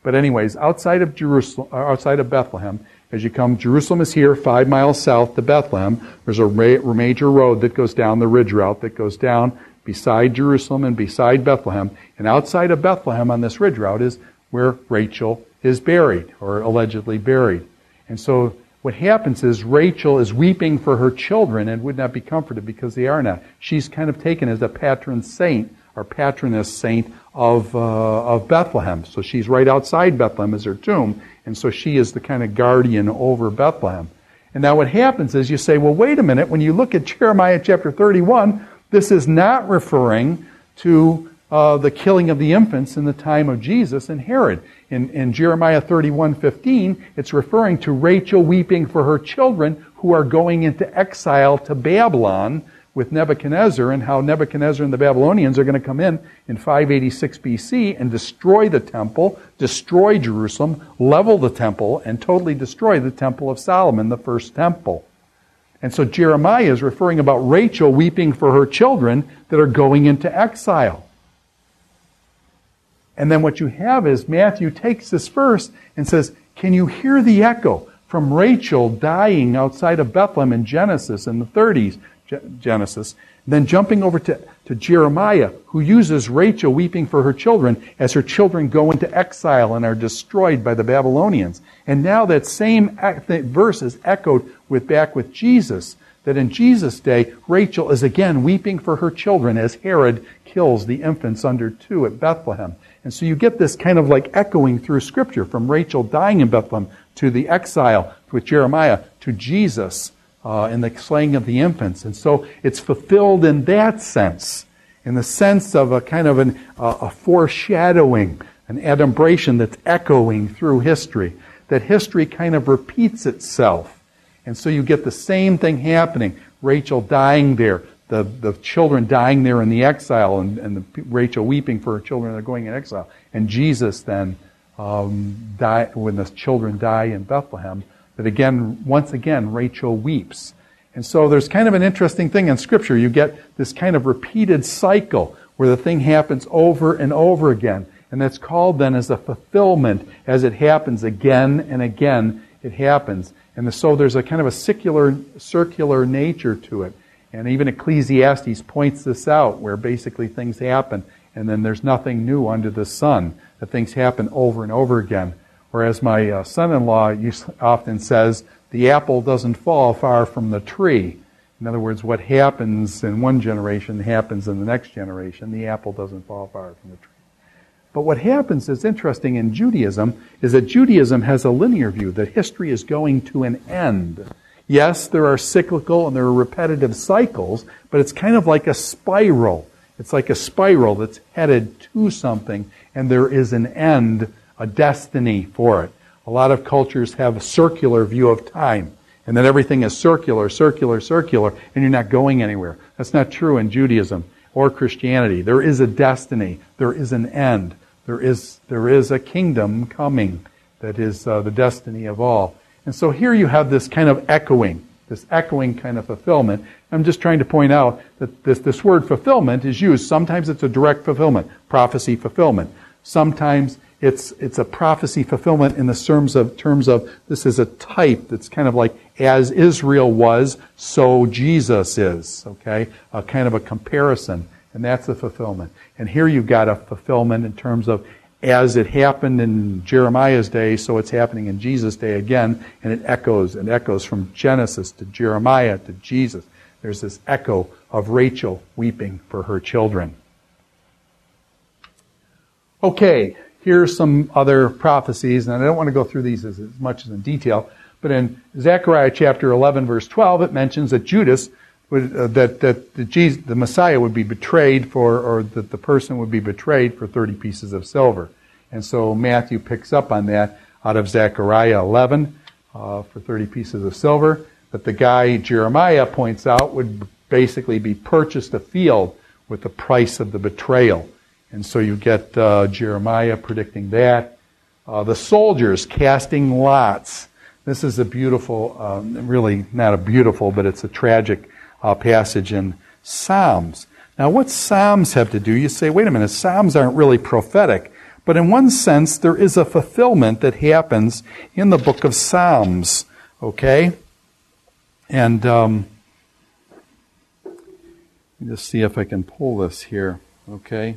But anyways, outside of Jerusalem, outside of Bethlehem, as you come, Jerusalem is here, 5 miles south to Bethlehem. There's a major road that goes down, the ridge route that goes down beside Jerusalem and beside Bethlehem. And outside of Bethlehem on this ridge route is where Rachel is buried, or allegedly buried. And so what happens is Rachel is weeping for her children and would not be comforted because they are not. She's kind of taken as a patron saint, or patroness saint of Bethlehem. So she's right outside Bethlehem as her tomb, and so she is the kind of guardian over Bethlehem. And now what happens is you say, well, wait a minute, when you look at Jeremiah chapter 31, this is not referring to the killing of the infants in the time of Jesus and Herod. In Jeremiah 31:15, it's referring to Rachel weeping for her children who are going into exile to Babylon with Nebuchadnezzar, and how Nebuchadnezzar and the Babylonians are going to come in 586 BC and destroy the temple, destroy Jerusalem, level the temple, and totally destroy the temple of Solomon, the first temple. And so Jeremiah is referring about Rachel weeping for her children that are going into exile. And then what you have is Matthew takes this verse and says, can you hear the echo from Rachel dying outside of Bethlehem in Genesis in the 30s, Genesis, then jumping over to Jeremiah, who uses Rachel weeping for her children as her children go into exile and are destroyed by the Babylonians. And now that same verse is echoed back with Jesus, that in Jesus' day, Rachel is again weeping for her children as Herod kills the infants under 2 at Bethlehem. And so you get this kind of like echoing through Scripture, from Rachel dying in Bethlehem to the exile with Jeremiah to Jesus in the slaying of the infants. And so it's fulfilled in that sense, in the sense of a kind of a foreshadowing, an adumbration that's echoing through history, that history kind of repeats itself. And so you get the same thing happening. Rachel dying there, the children dying there in the exile, and Rachel weeping for her children that are going in exile. And Jesus then, when the children die in Bethlehem, that again, once again, Rachel weeps. And so there's kind of an interesting thing in Scripture. You get this kind of repeated cycle where the thing happens over and over again. And that's called then as a fulfillment. As it happens again and again, it happens. And so there's a kind of a circular nature to it. And even Ecclesiastes points this out, where basically things happen, and then there's nothing new under the sun, that things happen over and over again. Whereas my son-in-law often says, the apple doesn't fall far from the tree. In other words, what happens in one generation happens in the next generation. The apple doesn't fall far from the tree. But what happens is interesting in Judaism is that Judaism has a linear view, that history is going to an end. Yes, there are cyclical and there are repetitive cycles, but it's kind of like a spiral. It's like a spiral that's headed to something, and there is an end, a destiny for it. A lot of cultures have a circular view of time, and that everything is circular, and you're not going anywhere. That's not true in Judaism or Christianity. There is a destiny. There is an end. There is a kingdom coming that is the destiny of all. And so here you have this kind of echoing kind of fulfillment. I'm just trying to point out that this word fulfillment is used. Sometimes it's a direct fulfillment, prophecy fulfillment. Sometimes it's a prophecy fulfillment in the terms of this is a type that's kind of like as Israel was, so Jesus is. Okay, a kind of a comparison, and that's a fulfillment. And here you've got a fulfillment in terms of as it happened in Jeremiah's day, so it's happening in Jesus' day again, and it echoes from Genesis to Jeremiah to Jesus. There's this echo of Rachel weeping for her children. Okay, here's some other prophecies, and I don't want to go through these as much as in detail, but in Zechariah chapter 11, verse 12, it mentions that Judas the Messiah would be betrayed or that the person would be betrayed for 30 pieces of silver. And so Matthew picks up on that out of Zechariah 11 for 30 pieces of silver. That the guy Jeremiah points out would basically be purchased a field with the price of the betrayal. And so you get Jeremiah predicting that. The soldiers casting lots. This is a beautiful, really not a beautiful, but it's a tragic passage in Psalms. Now, what Psalms have to do? You say, wait a minute, Psalms aren't really prophetic, But in one sense, there is a fulfillment that happens in the book of Psalms. Okay? And let me just see if I can pull this here. Okay?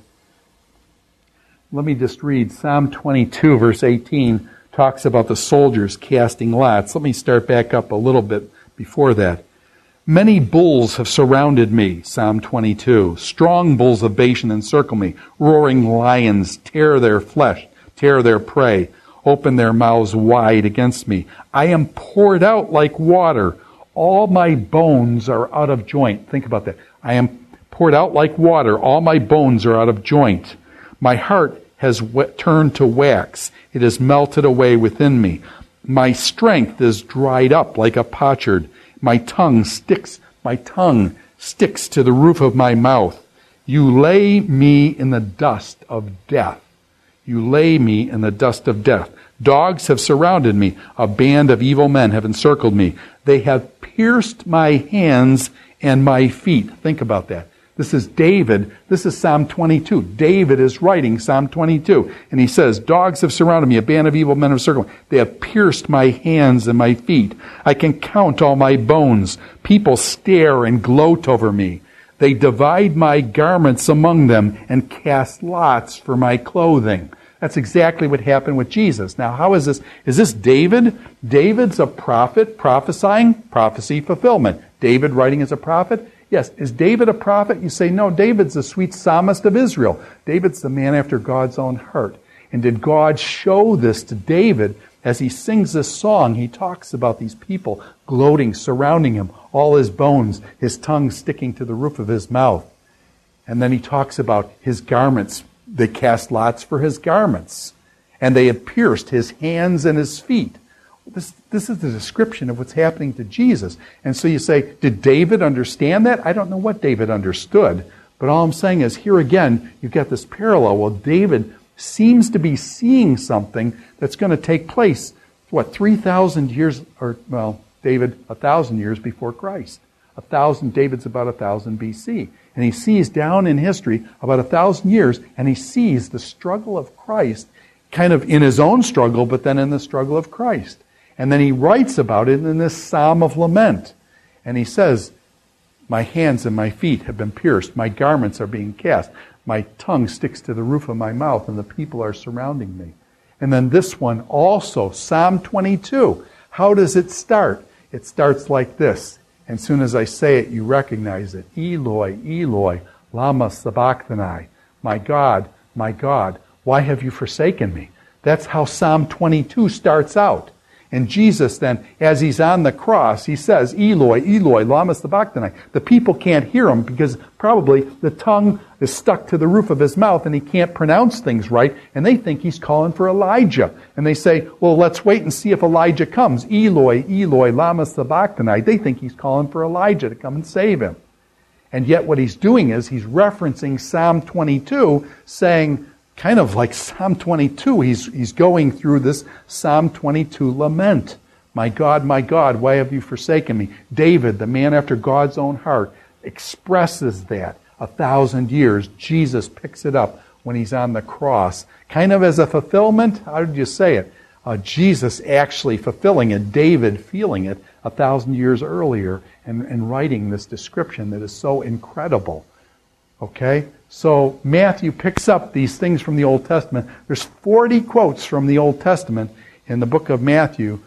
Let me just read. Psalm 22, verse 18, talks about the soldiers casting lots. Let me start back up a little bit before that. Many bulls have surrounded me, Psalm 22. Strong bulls of Bashan encircle me. Roaring lions tear their flesh, tear their prey, open their mouths wide against me. I am poured out like water. All my bones are out of joint. Think about that. I am poured out like water. All my bones are out of joint. My heart has turned to wax. It has melted away within me. My strength is dried up like a potsherd. My tongue sticks to the roof of my mouth. You lay me in the dust of death. You lay me in the dust of death. Dogs have surrounded me. A band of evil men have encircled me. They have pierced my hands and my feet. Think about that. This is David. This is Psalm 22. David is writing Psalm 22. And he says, dogs have surrounded me. A band of evil men have circled me. They have pierced my hands and my feet. I can count all my bones. People stare and gloat over me. They divide my garments among them and cast lots for my clothing. That's exactly what happened with Jesus. Now, how is this? Is this David? David's a prophet prophesying, prophecy fulfillment. David writing as a prophet? Yes. Is David a prophet? You say, no, David's the sweet psalmist of Israel. David's the man after God's own heart. And did God show this to David as he sings this song? He talks about these people gloating, surrounding him, all his bones, his tongue sticking to the roof of his mouth. And then he talks about his garments. They cast lots for his garments. And they had pierced his hands and his feet. This is the description of what's happening to Jesus. And so you say, did David understand that? I don't know what David understood. But all I'm saying is, here again, you've got this parallel. Well, David seems to be seeing something that's going to take place, 3,000 years, David, 1,000 years before Christ. David's about 1,000 BC. And he sees down in history about 1,000 years, and he sees the struggle of Christ, kind of in his own struggle, but then in the struggle of Christ. And then he writes about it in this Psalm of Lament. And he says, my hands and my feet have been pierced. My garments are being cast. My tongue sticks to the roof of my mouth, and the people are surrounding me. And then this one also, Psalm 22. How does it start? It starts like this. And as soon as I say it, you recognize it. Eloi, Eloi, lama sabachthani. My God, why have you forsaken me? That's how Psalm 22 starts out. And Jesus then, as he's on the cross, he says, Eloi, Eloi, lama sabachthani. The people can't hear him because probably the tongue is stuck to the roof of his mouth and he can't pronounce things right. And they think he's calling for Elijah. And they say, well, let's wait and see if Elijah comes. Eloi, Eloi, lama sabachthani. They think he's calling for Elijah to come and save him. And yet what he's doing is he's referencing Psalm 22, saying, kind of like Psalm 22, he's going through this Psalm 22 lament. My God, why have you forsaken me? David, the man after God's own heart, expresses that 1,000 years. Jesus picks it up when he's on the cross. Kind of as a fulfillment, how did you say it? Jesus actually fulfilling it, David feeling it 1,000 years earlier and writing this description that is so incredible. Okay? So Matthew picks up these things from the Old Testament. There's 40 quotes from the Old Testament in the book of Matthew.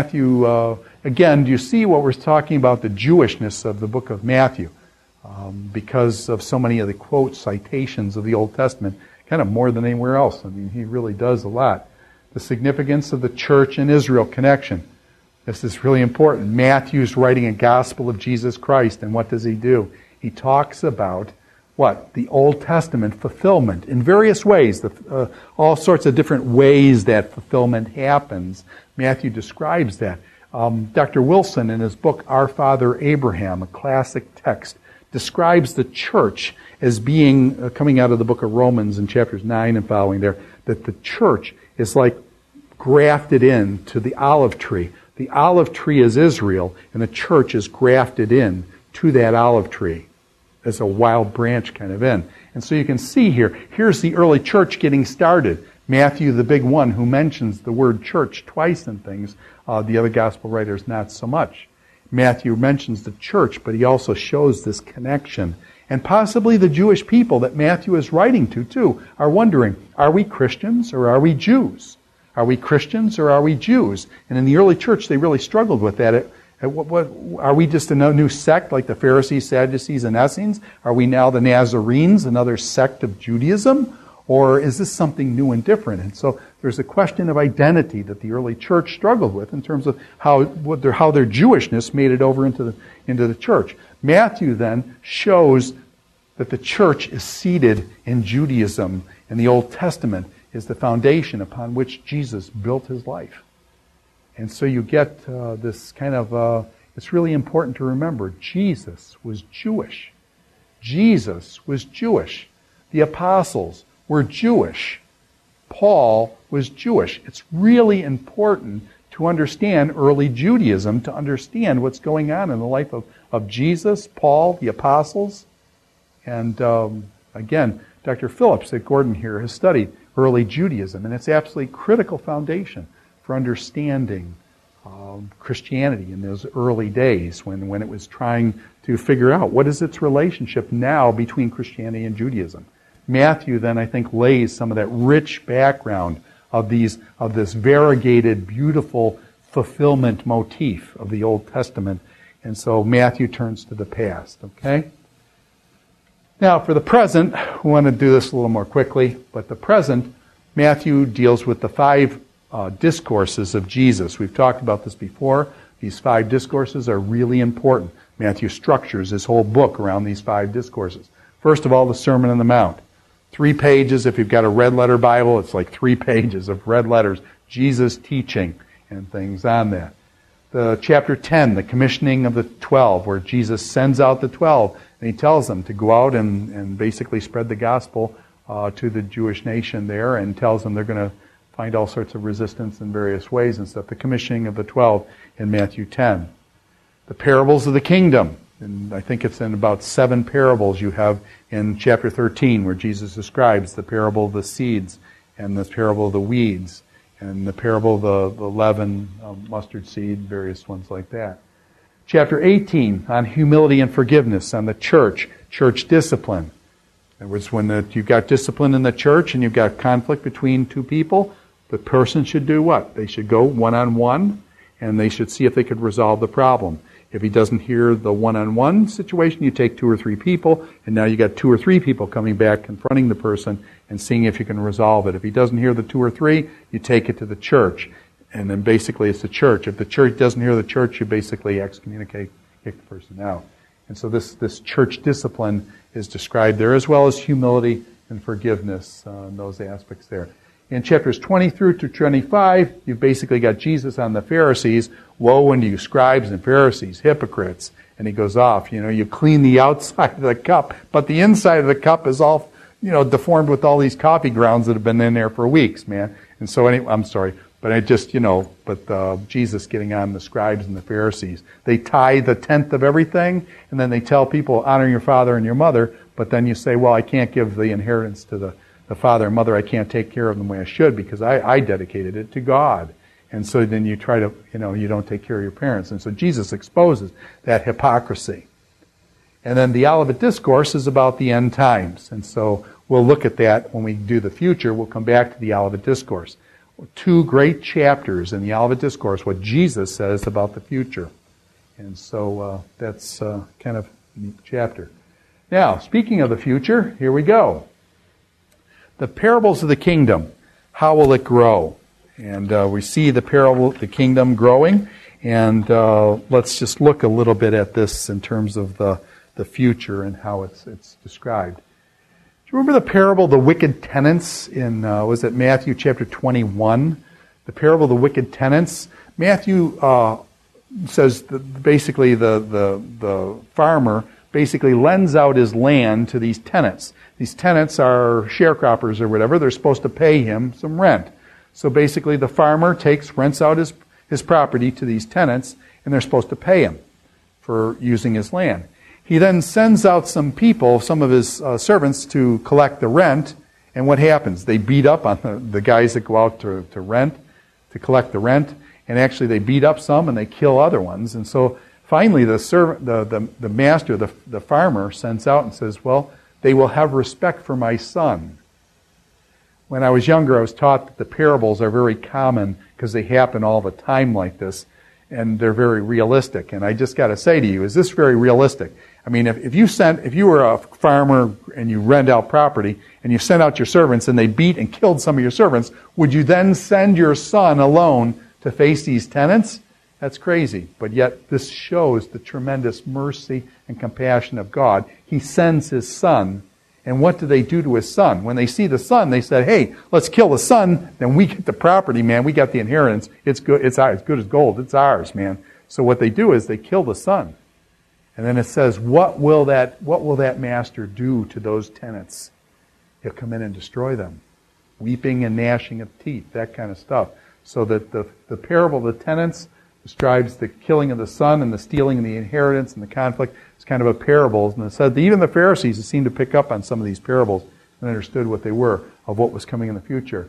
Again, do you see what we're talking about, the Jewishness of the book of Matthew? Because of so many of the quotes, citations of the Old Testament, kind of more than anywhere else. I mean, he really does a lot. The significance of the church and Israel connection. This is really important. Matthew's writing a gospel of Jesus Christ, and what does he do? He talks about what? The Old Testament fulfillment in various ways, all sorts of different ways that fulfillment happens. Matthew describes that. Dr. Wilson, in his book, Our Father Abraham, a classic text, describes the church as being, coming out of the book of Romans in chapters 9 and following there, that the church is like grafted in to the olive tree. The olive tree is Israel, and the church is grafted in to that olive tree as a wild branch kind of in. And so you can see here's the early church getting started. Matthew, the big one who mentions the word church twice in things, the other gospel writers not so much. Matthew mentions the church, but he also shows this connection. And possibly the Jewish people that Matthew is writing to, too, are wondering, are we Christians or are we Jews? Are we Christians or are we Jews? And in the early church, they really struggled with that. Are we just a new sect like the Pharisees, Sadducees, and Essenes? Are we now the Nazarenes, another sect of Judaism? Or is this something new and different? And so there's a question of identity that the early church struggled with in terms of how their Jewishness made it over into the church. Matthew then shows that the church is seated in Judaism, and the Old Testament is the foundation upon which Jesus built his life. And so you get this kind of, it's really important to remember, Jesus was Jewish. Jesus was Jewish. The apostles were Jewish. Paul was Jewish. It's really important to understand early Judaism, to understand what's going on in the life of Jesus, Paul, the apostles. And again, Dr. Phillips at Gordon here has studied early Judaism, and it's absolutely critical foundation for understanding Christianity in those early days when it was trying to figure out what is its relationship now between Christianity and Judaism. Matthew then, I think, lays some of that rich background of this variegated, beautiful fulfillment motif of the Old Testament. And so Matthew turns to the past, okay? Now, for the present, we want to do this a little more quickly, but the present, Matthew deals with the 5 discourses of Jesus. We've talked about this before. These 5 discourses are really important. Matthew structures his whole book around these 5 discourses. First of all, the Sermon on the Mount. 3 pages. If you've got a red letter Bible, it's like 3 pages of red letters. Jesus teaching and things on that. The chapter 10, the commissioning of the 12, where Jesus sends out the 12, and he tells them to go out and basically spread the gospel to the Jewish nation there, and tells them they're going to find all sorts of resistance in various ways and stuff. The commissioning of the 12 in Matthew 10. The parables of the kingdom. And I think it's in about 7 parables you have in chapter 13 where Jesus describes the parable of the seeds and the parable of the weeds and the parable of the leaven, mustard seed, various ones like that. Chapter 18 on humility and forgiveness, on the church discipline. In other words, when you've got discipline in the church and you've got conflict between 2 people, the person should do what? They should go one-on-one and they should see if they could resolve the problem. If he doesn't hear the one-on-one situation, you take 2 or 3 people, and now you got 2 or 3 people coming back, confronting the person, and seeing if you can resolve it. If he doesn't hear the 2 or 3, you take it to the church. And then basically it's the church. If the church doesn't hear the church, you basically excommunicate, kick the person out. And so this church discipline is described there, as well as humility and forgiveness, and those aspects there. In chapters 20 through to 25, you've basically got Jesus on the Pharisees. Woe unto you, scribes and Pharisees, hypocrites. And he goes off. You clean the outside of the cup, but the inside of the cup is all, deformed with all these coffee grounds that have been in there for weeks, man. And so I'm sorry, but Jesus getting on the scribes and the Pharisees. They tithe the 10th of everything, and then they tell people, honor your father and your mother, but then you say, well, I can't give the inheritance to the father and mother, I can't take care of them the way I should because I dedicated it to God. And so then you try to, you don't take care of your parents. And so Jesus exposes that hypocrisy. And then the Olivet Discourse is about the end times. And so we'll look at that when we do the future. We'll come back to the Olivet Discourse. 2 great chapters in the Olivet Discourse, what Jesus says about the future. And so that's kind of a neat chapter. Now, speaking of the future, here we go. The parables of the kingdom. How will it grow? And we see the parable of the kingdom growing. And let's just look a little bit at this in terms of the future and how it's described. Do you remember the parable of the wicked tenants in, was it Matthew chapter 21? The parable of the wicked tenants. Matthew says that basically the farmer basically lends out his land to these tenants. These tenants are sharecroppers or whatever. They're supposed to pay him some rent. So basically the farmer rents out his property to these tenants, and they're supposed to pay him for using his land. He then sends out some people, some of his servants, to collect the rent, And what happens? They beat up on the guys that go out to rent, to collect the rent, and actually they beat up some and they kill other ones. And so finally the master, the farmer, sends out and says, well, they will have respect for my son. When I was younger, I was taught that the parables are very common because they happen all the time like this, and they're very realistic. And I just got to say to you, is this very realistic? I mean, if you were a farmer and you rent out property and you sent out your servants and they beat and killed some of your servants, would you then send your son alone to face these tenants? That's crazy. But yet this shows the tremendous mercy and compassion of God. He sends his son. And what do they do to his son? When they see the son, they said, hey, let's kill the son, then we get the property, man. We got the inheritance. It's good. It's ours. It's good as gold. It's ours, man. So what they do is they kill the son. And then it says, what will that master do to those tenants? He'll come in and destroy them. Weeping and gnashing of teeth, that kind of stuff. So that the parable of the tenants describes the killing of the son and the stealing of the inheritance and the conflict. It's kind of a parable. And it said that even the Pharisees seemed to pick up on some of these parables and understood what they were of what was coming in the future.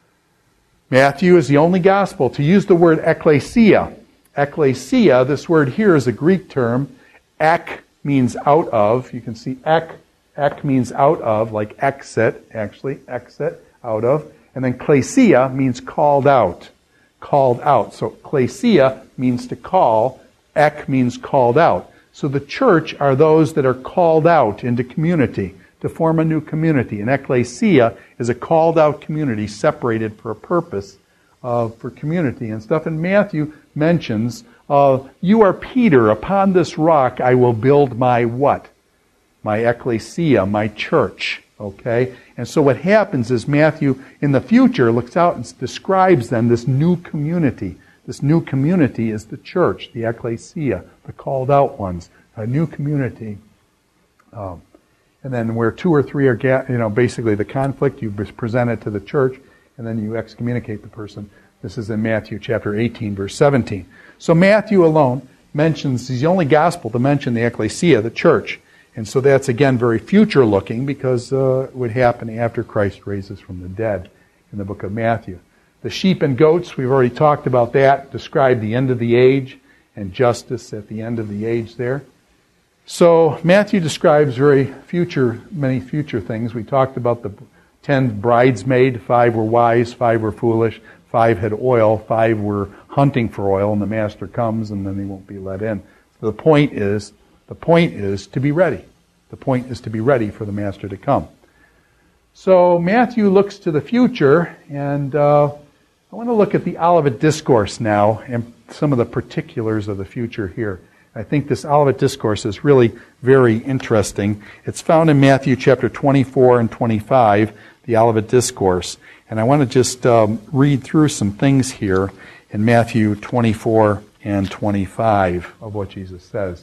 Matthew is the only gospel to use the word ekklesia. Ekklesia, this word here is a Greek term. Ek means out of. You can see ek. Ek means out of, like exit, actually. Exit, out of. And then klesia means called out. Called out. So klesia means to call. Ek means called out. So the church are those that are called out into community, to form a new community. And ekklesia is a called out community separated for a purpose for community and stuff. And Matthew mentions, you are Peter, upon this rock I will build my what? My ekklesia, my church. Okay? And so what happens is Matthew, in the future, looks out and describes then this new community. This new community is the church, the ekklesia, the called out ones, a new community. And then where two or three are, basically the conflict, you present it to the church, and then you excommunicate the person. This is in Matthew chapter 18, verse 17. So Matthew alone mentions, he's the only gospel to mention the ekklesia, the church. And so that's, again, very future-looking because it would happen after Christ raises from the dead in the book of Matthew. The sheep and goats, we've already talked about that, describe the end of the age and justice at the end of the age there. So Matthew describes many future things. We talked about the 10 bridesmaids. 5 were wise, 5 were foolish, 5 had oil, 5 were hunting for oil, and the master comes and then they won't be let in. So the point is to be ready. The point is to be ready for the master to come. So Matthew looks to the future, and I want to look at the Olivet Discourse now and some of the particulars of the future here. I think this Olivet Discourse is really very interesting. It's found in Matthew chapter 24 and 25, the Olivet Discourse. And I want to just read through some things here in Matthew 24 and 25 of what Jesus says.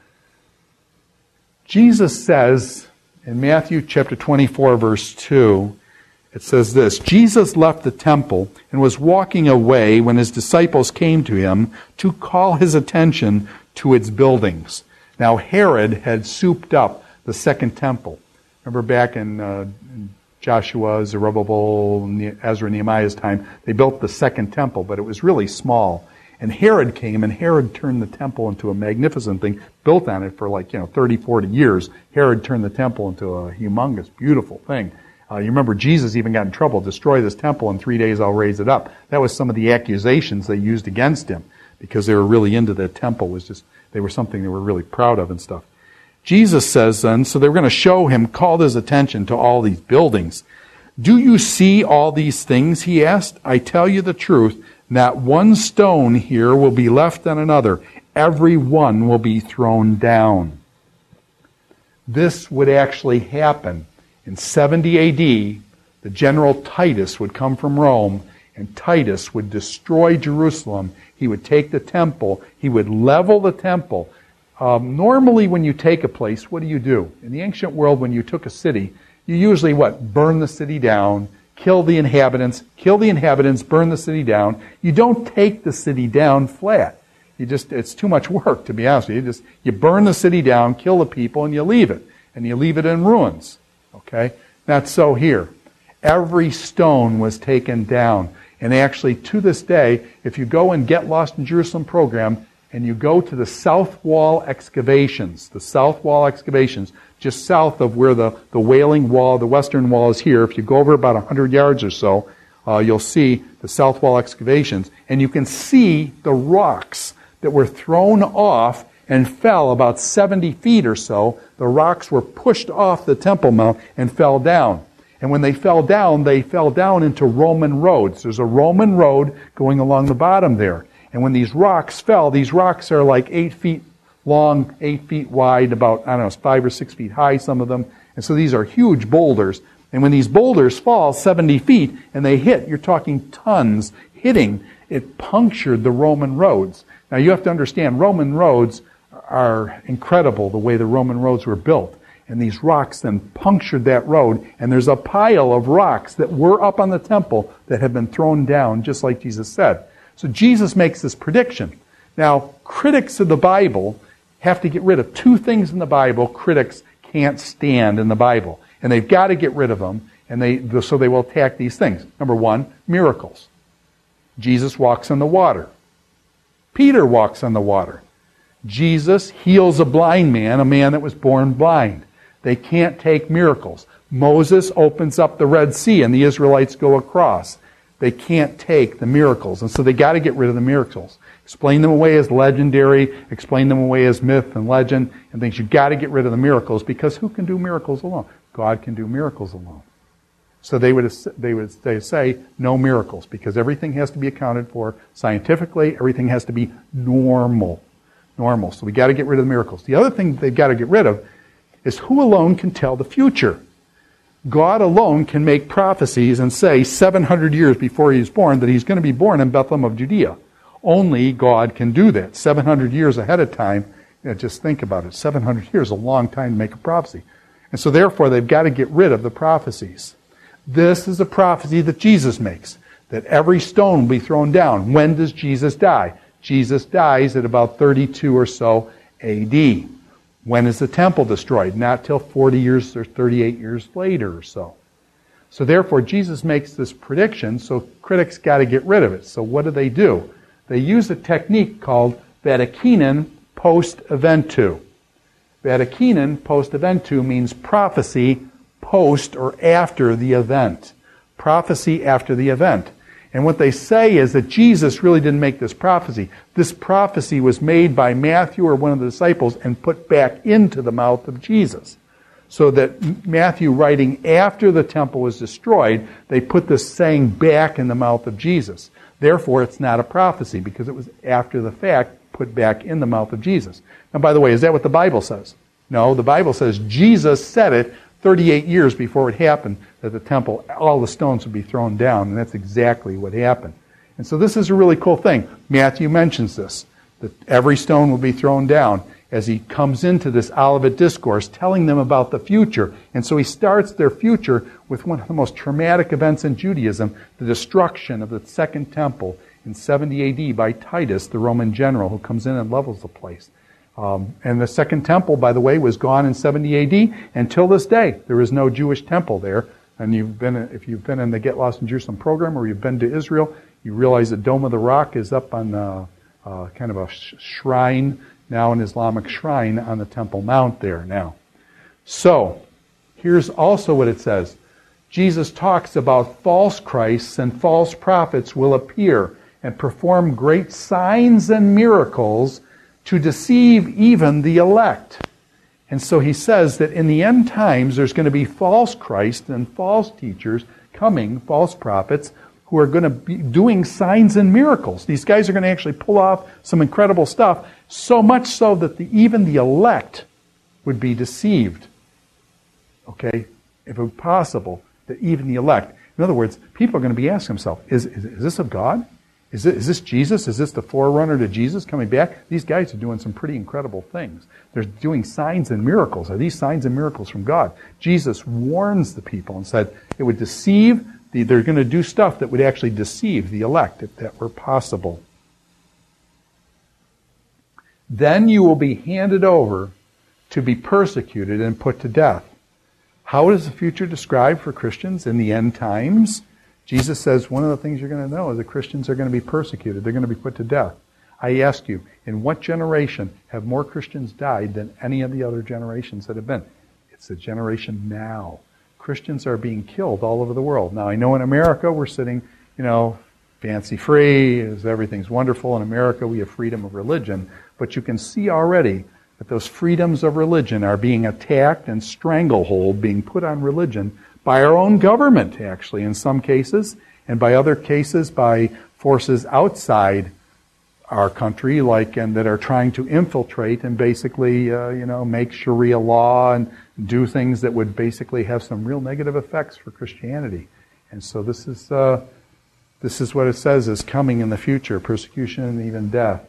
Jesus says in Matthew chapter 24, verse 2, it says this, Jesus left the temple and was walking away when his disciples came to him to call his attention to its buildings. Now Herod had souped up the second temple. Remember back in Joshua, Zerubbabel, Ezra, Nehemiah's time, they built the second temple, but it was really small. And Herod came, and Herod turned the temple into a magnificent thing, built on it for 30, 40 years. Herod turned the temple into a humongous, beautiful thing. You remember Jesus even got in trouble, destroy this temple, in 3 days I'll raise it up. That was some of the accusations they used against him, because they were really into the temple. They were something they were really proud of and stuff. Jesus says then, so they were going to show him, called his attention to all these buildings. Do you see all these things, he asked? I tell you the truth, not one stone here will be left on another. Every one will be thrown down. This would actually happen. In 70 A.D., the general Titus would come from Rome, and Titus would destroy Jerusalem. He would take the temple. He would level the temple. Normally, when you take a place, what do? In the ancient world, when you took a city, you usually burn the city down, kill the inhabitants, burn the city down. You don't take the city down flat. It's too much work, to be honest with you. You burn the city down, kill the people, and you leave it. And you leave it in ruins. Okay? Not so here. Every stone was taken down. And actually, to this day, if you go and Get Lost in Jerusalem program, and you go to the South Wall excavations, just south of where the Wailing Wall, the Western Wall is here, if you go over about 100 yards or so, you'll see the South Wall excavations, and you can see the rocks that were thrown off and fell about 70 feet or so. The rocks were pushed off the Temple Mount and fell down. And when they fell down into Roman roads. There's a Roman road going along the bottom there. And when these rocks fell, these rocks are like 8 feet long, 8 feet wide, about, 5 or 6 feet high, some of them. And so these are huge boulders. And when these boulders fall 70 feet and they hit, you're talking tons hitting, it punctured the Roman roads. Now you have to understand, Roman roads are incredible, the way the Roman roads were built. And these rocks then punctured that road, and there's a pile of rocks that were up on the temple that have been thrown down, just like Jesus said. So Jesus makes this prediction. Now, critics of the Bible have to get rid of two things in the Bible critics can't stand in the Bible. And they've got to get rid of them, and so they will attack these things. Number one, miracles. Jesus walks on the water. Peter walks on the water. Jesus heals a blind man, a man that was born blind. They can't take miracles. Moses opens up the Red Sea and the Israelites go across. They can't take the miracles. And so they got to get rid of the miracles. Explain them away as legendary, explain them away as myth and legend and things. You've got to get rid of the miracles, because who can do miracles alone? God can do miracles alone. So they would say no miracles, because everything has to be accounted for scientifically. Everything has to be normal. So we got to get rid of the miracles. The other thing they've got to get rid of is who alone can tell the future. God alone can make prophecies and say 700 years before he was born that he's going to be born in Bethlehem of Judea. Only God can do that. 700 years ahead of time. Just think about it. 700 years is a long time to make a prophecy. And so therefore they've got to get rid of the prophecies. This is a prophecy that Jesus makes, that every stone will be thrown down. When does Jesus die? Jesus dies at about 32 or so A.D. When is the temple destroyed? Not till 40 years or 38 years later or so. So therefore, Jesus makes this prediction, so critics got to get rid of it. So what do? They use a technique called Vaticanum post eventu. Vaticanum post eventu means prophecy post or after the event. Prophecy after the event. And what they say is that Jesus really didn't make this prophecy. This prophecy was made by Matthew or one of the disciples and put back into the mouth of Jesus. So that Matthew, writing after the temple was destroyed, they put this saying back in the mouth of Jesus. Therefore, it's not a prophecy, because it was after the fact put back in the mouth of Jesus. Now, by the way, is that what the Bible says? No, the Bible says Jesus said it 38 years before it happened, that the temple, all the stones would be thrown down, and that's exactly what happened. And so this is a really cool thing. Matthew mentions this, that every stone will be thrown down as he comes into this Olivet Discourse, telling them about the future. And so he starts their future with one of the most traumatic events in Judaism, the destruction of the Second Temple in 70 A.D. by Titus, the Roman general, who comes in and levels the place. And the Second Temple, by the way, was gone in 70 A.D. Until this day, there is no Jewish temple there. And if you've been in the Get Lost in Jerusalem program, or you've been to Israel, you realize the Dome of the Rock is up on kind of a shrine, now an Islamic shrine on the Temple Mount there now. So, here's also what it says. Jesus talks about false Christs and false prophets will appear and perform great signs and miracles to deceive even the elect. And so he says that in the end times there's going to be false Christ and false teachers coming, false prophets, who are going to be doing signs and miracles. These guys are going to actually pull off some incredible stuff, so much so that even the elect would be deceived. Okay? If it were possible, that even the elect. In other words, people are going to be asking themselves, is this of God? Is this Jesus? Is this the forerunner to Jesus coming back? These guys are doing some pretty incredible things. They're doing signs and miracles. Are these signs and miracles from God? Jesus warns the people and said it would deceive, they're going to do stuff that would actually deceive the elect, if that were possible. Then you will be handed over to be persecuted and put to death. How is the future described for Christians in the end times? Jesus says one of the things you're going to know is that Christians are going to be persecuted. They're going to be put to death. I ask you, in what generation have more Christians died than any of the other generations that have been? It's the generation now. Christians are being killed all over the world. Now, I know in America we're sitting, fancy free, everything's wonderful. In America we have freedom of religion. But you can see already that those freedoms of religion are being attacked and stranglehold being put on religion by our own government, actually, in some cases, and by other cases by forces outside our country, and that are trying to infiltrate and basically, make Sharia law and do things that would basically have some real negative effects for Christianity. And so this is what it says is coming in the future: persecution and even death.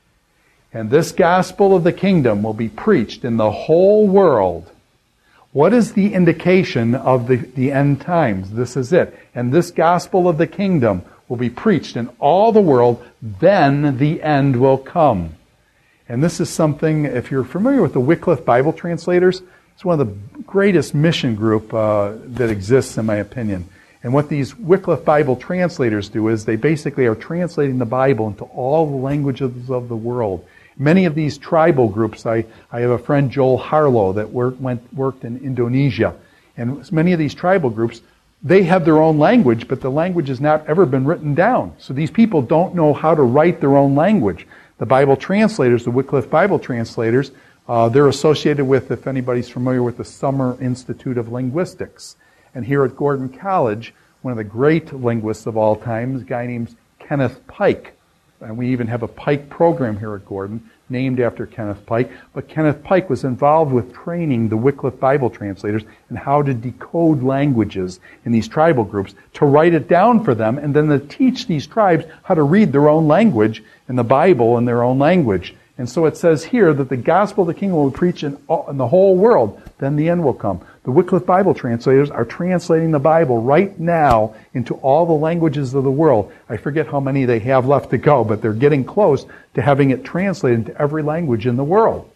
And this gospel of the kingdom will be preached in the whole world. What is the indication of the end times? This is it. And this gospel of the kingdom will be preached in all the world, then the end will come. And this is something, if you're familiar with the Wycliffe Bible translators, it's one of the greatest mission group that exists, in my opinion. And what these Wycliffe Bible translators do is they basically are translating the Bible into all the languages of the world. Many of these tribal groups, I have a friend, Joel Harlow, that worked in Indonesia. And many of these tribal groups, they have their own language, but the language has not ever been written down. So these people don't know how to write their own language. The Bible translators, the Wycliffe Bible translators, they're associated with, if anybody's familiar with, the Summer Institute of Linguistics. And here at Gordon College, one of the great linguists of all time is a guy named Kenneth Pike. And we even have a Pike program here at Gordon named after Kenneth Pike. But Kenneth Pike was involved with training the Wycliffe Bible translators in how to decode languages in these tribal groups, to write it down for them, and then to teach these tribes how to read their own language in the Bible in their own language. And so it says here that the gospel of the kingdom will be preached in the whole world. Then the end will come. The Wycliffe Bible translators are translating the Bible right now into all the languages of the world. I forget how many they have left to go, but they're getting close to having it translated into every language in the world.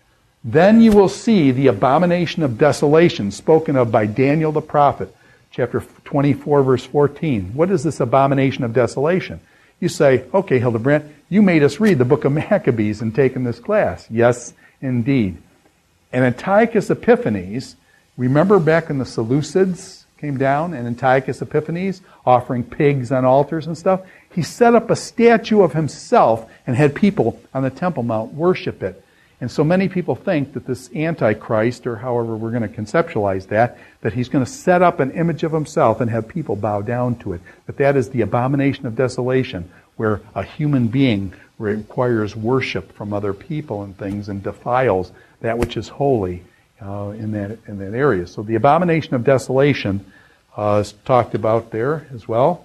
Then you will see the abomination of desolation spoken of by Daniel the prophet, chapter 24, verse 14. What is this abomination of desolation? You say, okay, Hildebrandt, you made us read the book of Maccabees and taken this class. Yes, indeed. And Antiochus Epiphanes, remember back when the Seleucids came down, and Antiochus Epiphanes offering pigs on altars and stuff? He set up a statue of himself and had people on the Temple Mount worship it. And so many people think that this Antichrist, or however we're going to conceptualize that he's going to set up an image of himself and have people bow down to it. But that is the abomination of desolation, where a human being requires worship from other people and things and defiles that which is holy in that area. So the abomination of desolation is talked about there as well.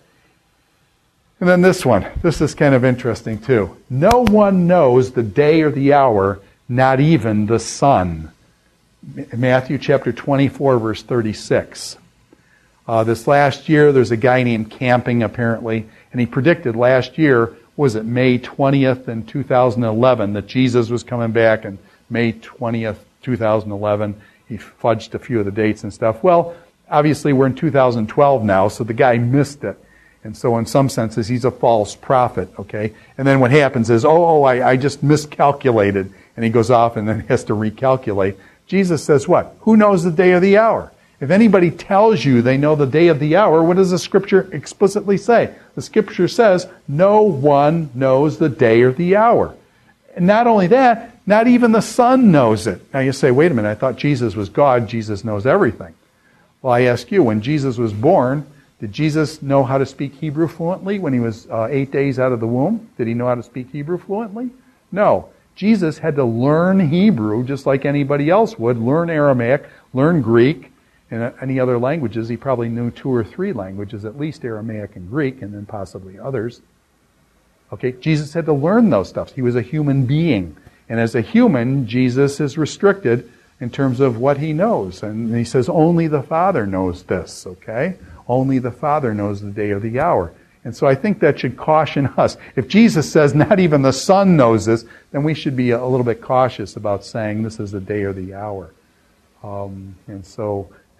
And then this one. This is kind of interesting too. No one knows the day or the hour, not even the Son. Matthew chapter 24, verse 36. This last year, there's a guy named Camping, apparently, and he predicted last year, was it May 20th in 2011, that Jesus was coming back, and May 20th, 2011, he fudged a few of the dates and stuff. Well, obviously we're in 2012 now, so the guy missed it. And so in some senses, he's a false prophet, okay? And then what happens is, I just miscalculated. And he goes off and then has to recalculate. Jesus says what? Who knows the day or the hour? If anybody tells you they know the day of the hour, what does the Scripture explicitly say? The Scripture says, no one knows the day or the hour. And not only that, not even the Son knows it. Now you say, wait a minute, I thought Jesus was God. Jesus knows everything. Well, I ask you, when Jesus was born, did Jesus know how to speak Hebrew fluently when he was 8 days out of the womb? Did he know how to speak Hebrew fluently? No. Jesus had to learn Hebrew just like anybody else would, learn Aramaic, learn Greek, and any other languages. He probably knew 2 or 3 languages, at least Aramaic and Greek, and then possibly others. Okay, Jesus had to learn those stuff. He was a human being. And as a human, Jesus is restricted in terms of what he knows. And he says, only the Father knows this, okay? Only the Father knows the day or the hour. And so I think that should caution us. If Jesus says not even the Son knows this, then we should be a little bit cautious about saying this is the day or the hour. And so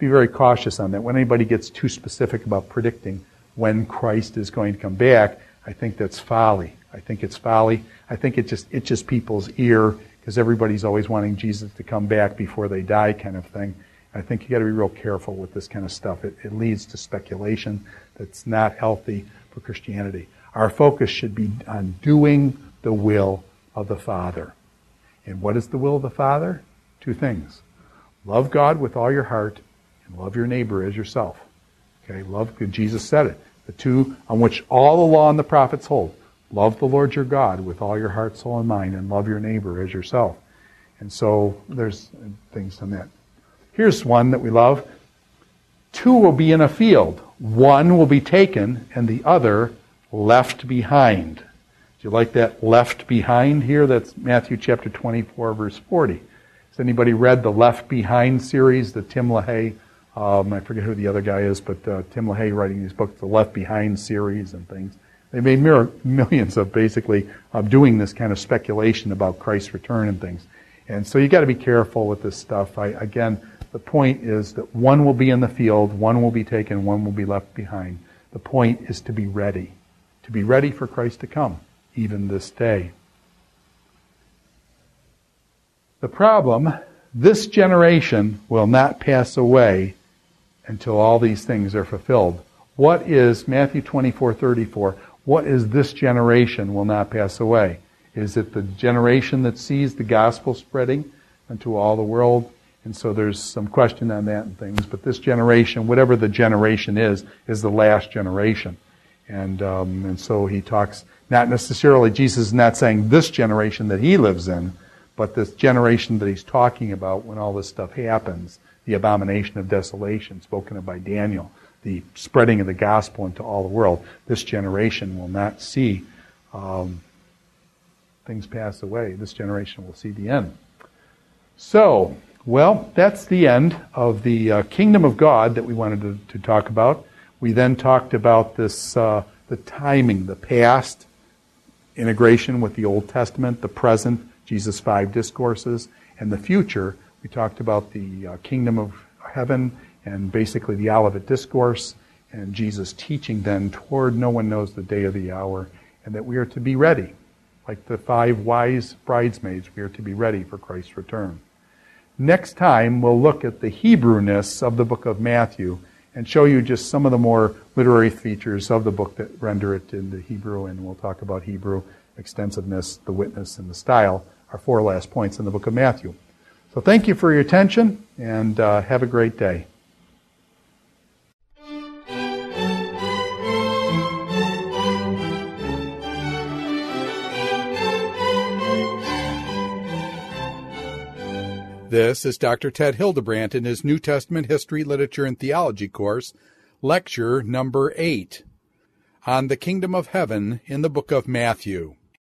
be very cautious on that. When anybody gets too specific about predicting when Christ is going to come back, I think that's folly. I think it's folly. I think it just itches people's ear because everybody's always wanting Jesus to come back before they die kind of thing. I think you got to be real careful with this kind of stuff. It leads to speculation that's not healthy for Christianity. Our focus should be on doing the will of the Father. And what is the will of the Father? Two things. Love God with all your heart and love your neighbor as yourself. Okay, love, Jesus said it. The two on which all the law and the prophets hold. Love the Lord your God with all your heart, soul, and mind, and love your neighbor as yourself. And so there's things on that. Here's one that we love. Two will be in a field. One will be taken, and the other left behind. Do you like that left behind here? That's Matthew chapter 24, verse 40. Has anybody read the Left Behind series, the Tim LaHaye? I forget who the other guy is, but Tim LaHaye writing these books, the Left Behind series and things. They made millions of basically doing this kind of speculation about Christ's return and things. And so you got to be careful with this stuff. Again, the point is that one will be in the field, one will be taken, one will be left behind. The point is to be ready for Christ to come, even this day. The problem, this generation will not pass away until all these things are fulfilled. What is, Matthew 24:34, what is this generation will not pass away? Is it the generation that sees the gospel spreading into all the world? And so there's some question on that and things. But this generation, whatever the generation is the last generation. And so he talks, not necessarily, Jesus is not saying this generation that he lives in, but this generation that he's talking about when all this stuff happens, the abomination of desolation spoken of by Daniel, the spreading of the gospel into all the world. This generation will not see things pass away. This generation will see the end. So, well, that's the end of the kingdom of God that we wanted to talk about. We then talked about this, the timing, the past, integration with the Old Testament, the present, Jesus' 5 discourses, and the future. We talked about the kingdom of heaven and basically the Olivet Discourse and Jesus' teaching then toward no one knows the day or the hour, and that we are to be ready. Like the 5 wise bridesmaids, we are to be ready for Christ's return. Next time, we'll look at the Hebrewness of the book of Matthew and show you just some of the more literary features of the book that render it into Hebrew, and we'll talk about Hebrew, extensiveness, the witness, and the style, our 4 last points in the book of Matthew. So thank you for your attention, and have a great day. This is Dr. Ted Hildebrandt in his New Testament History, Literature, and Theology course, lecture number 8, on the Kingdom of Heaven in the book of Matthew.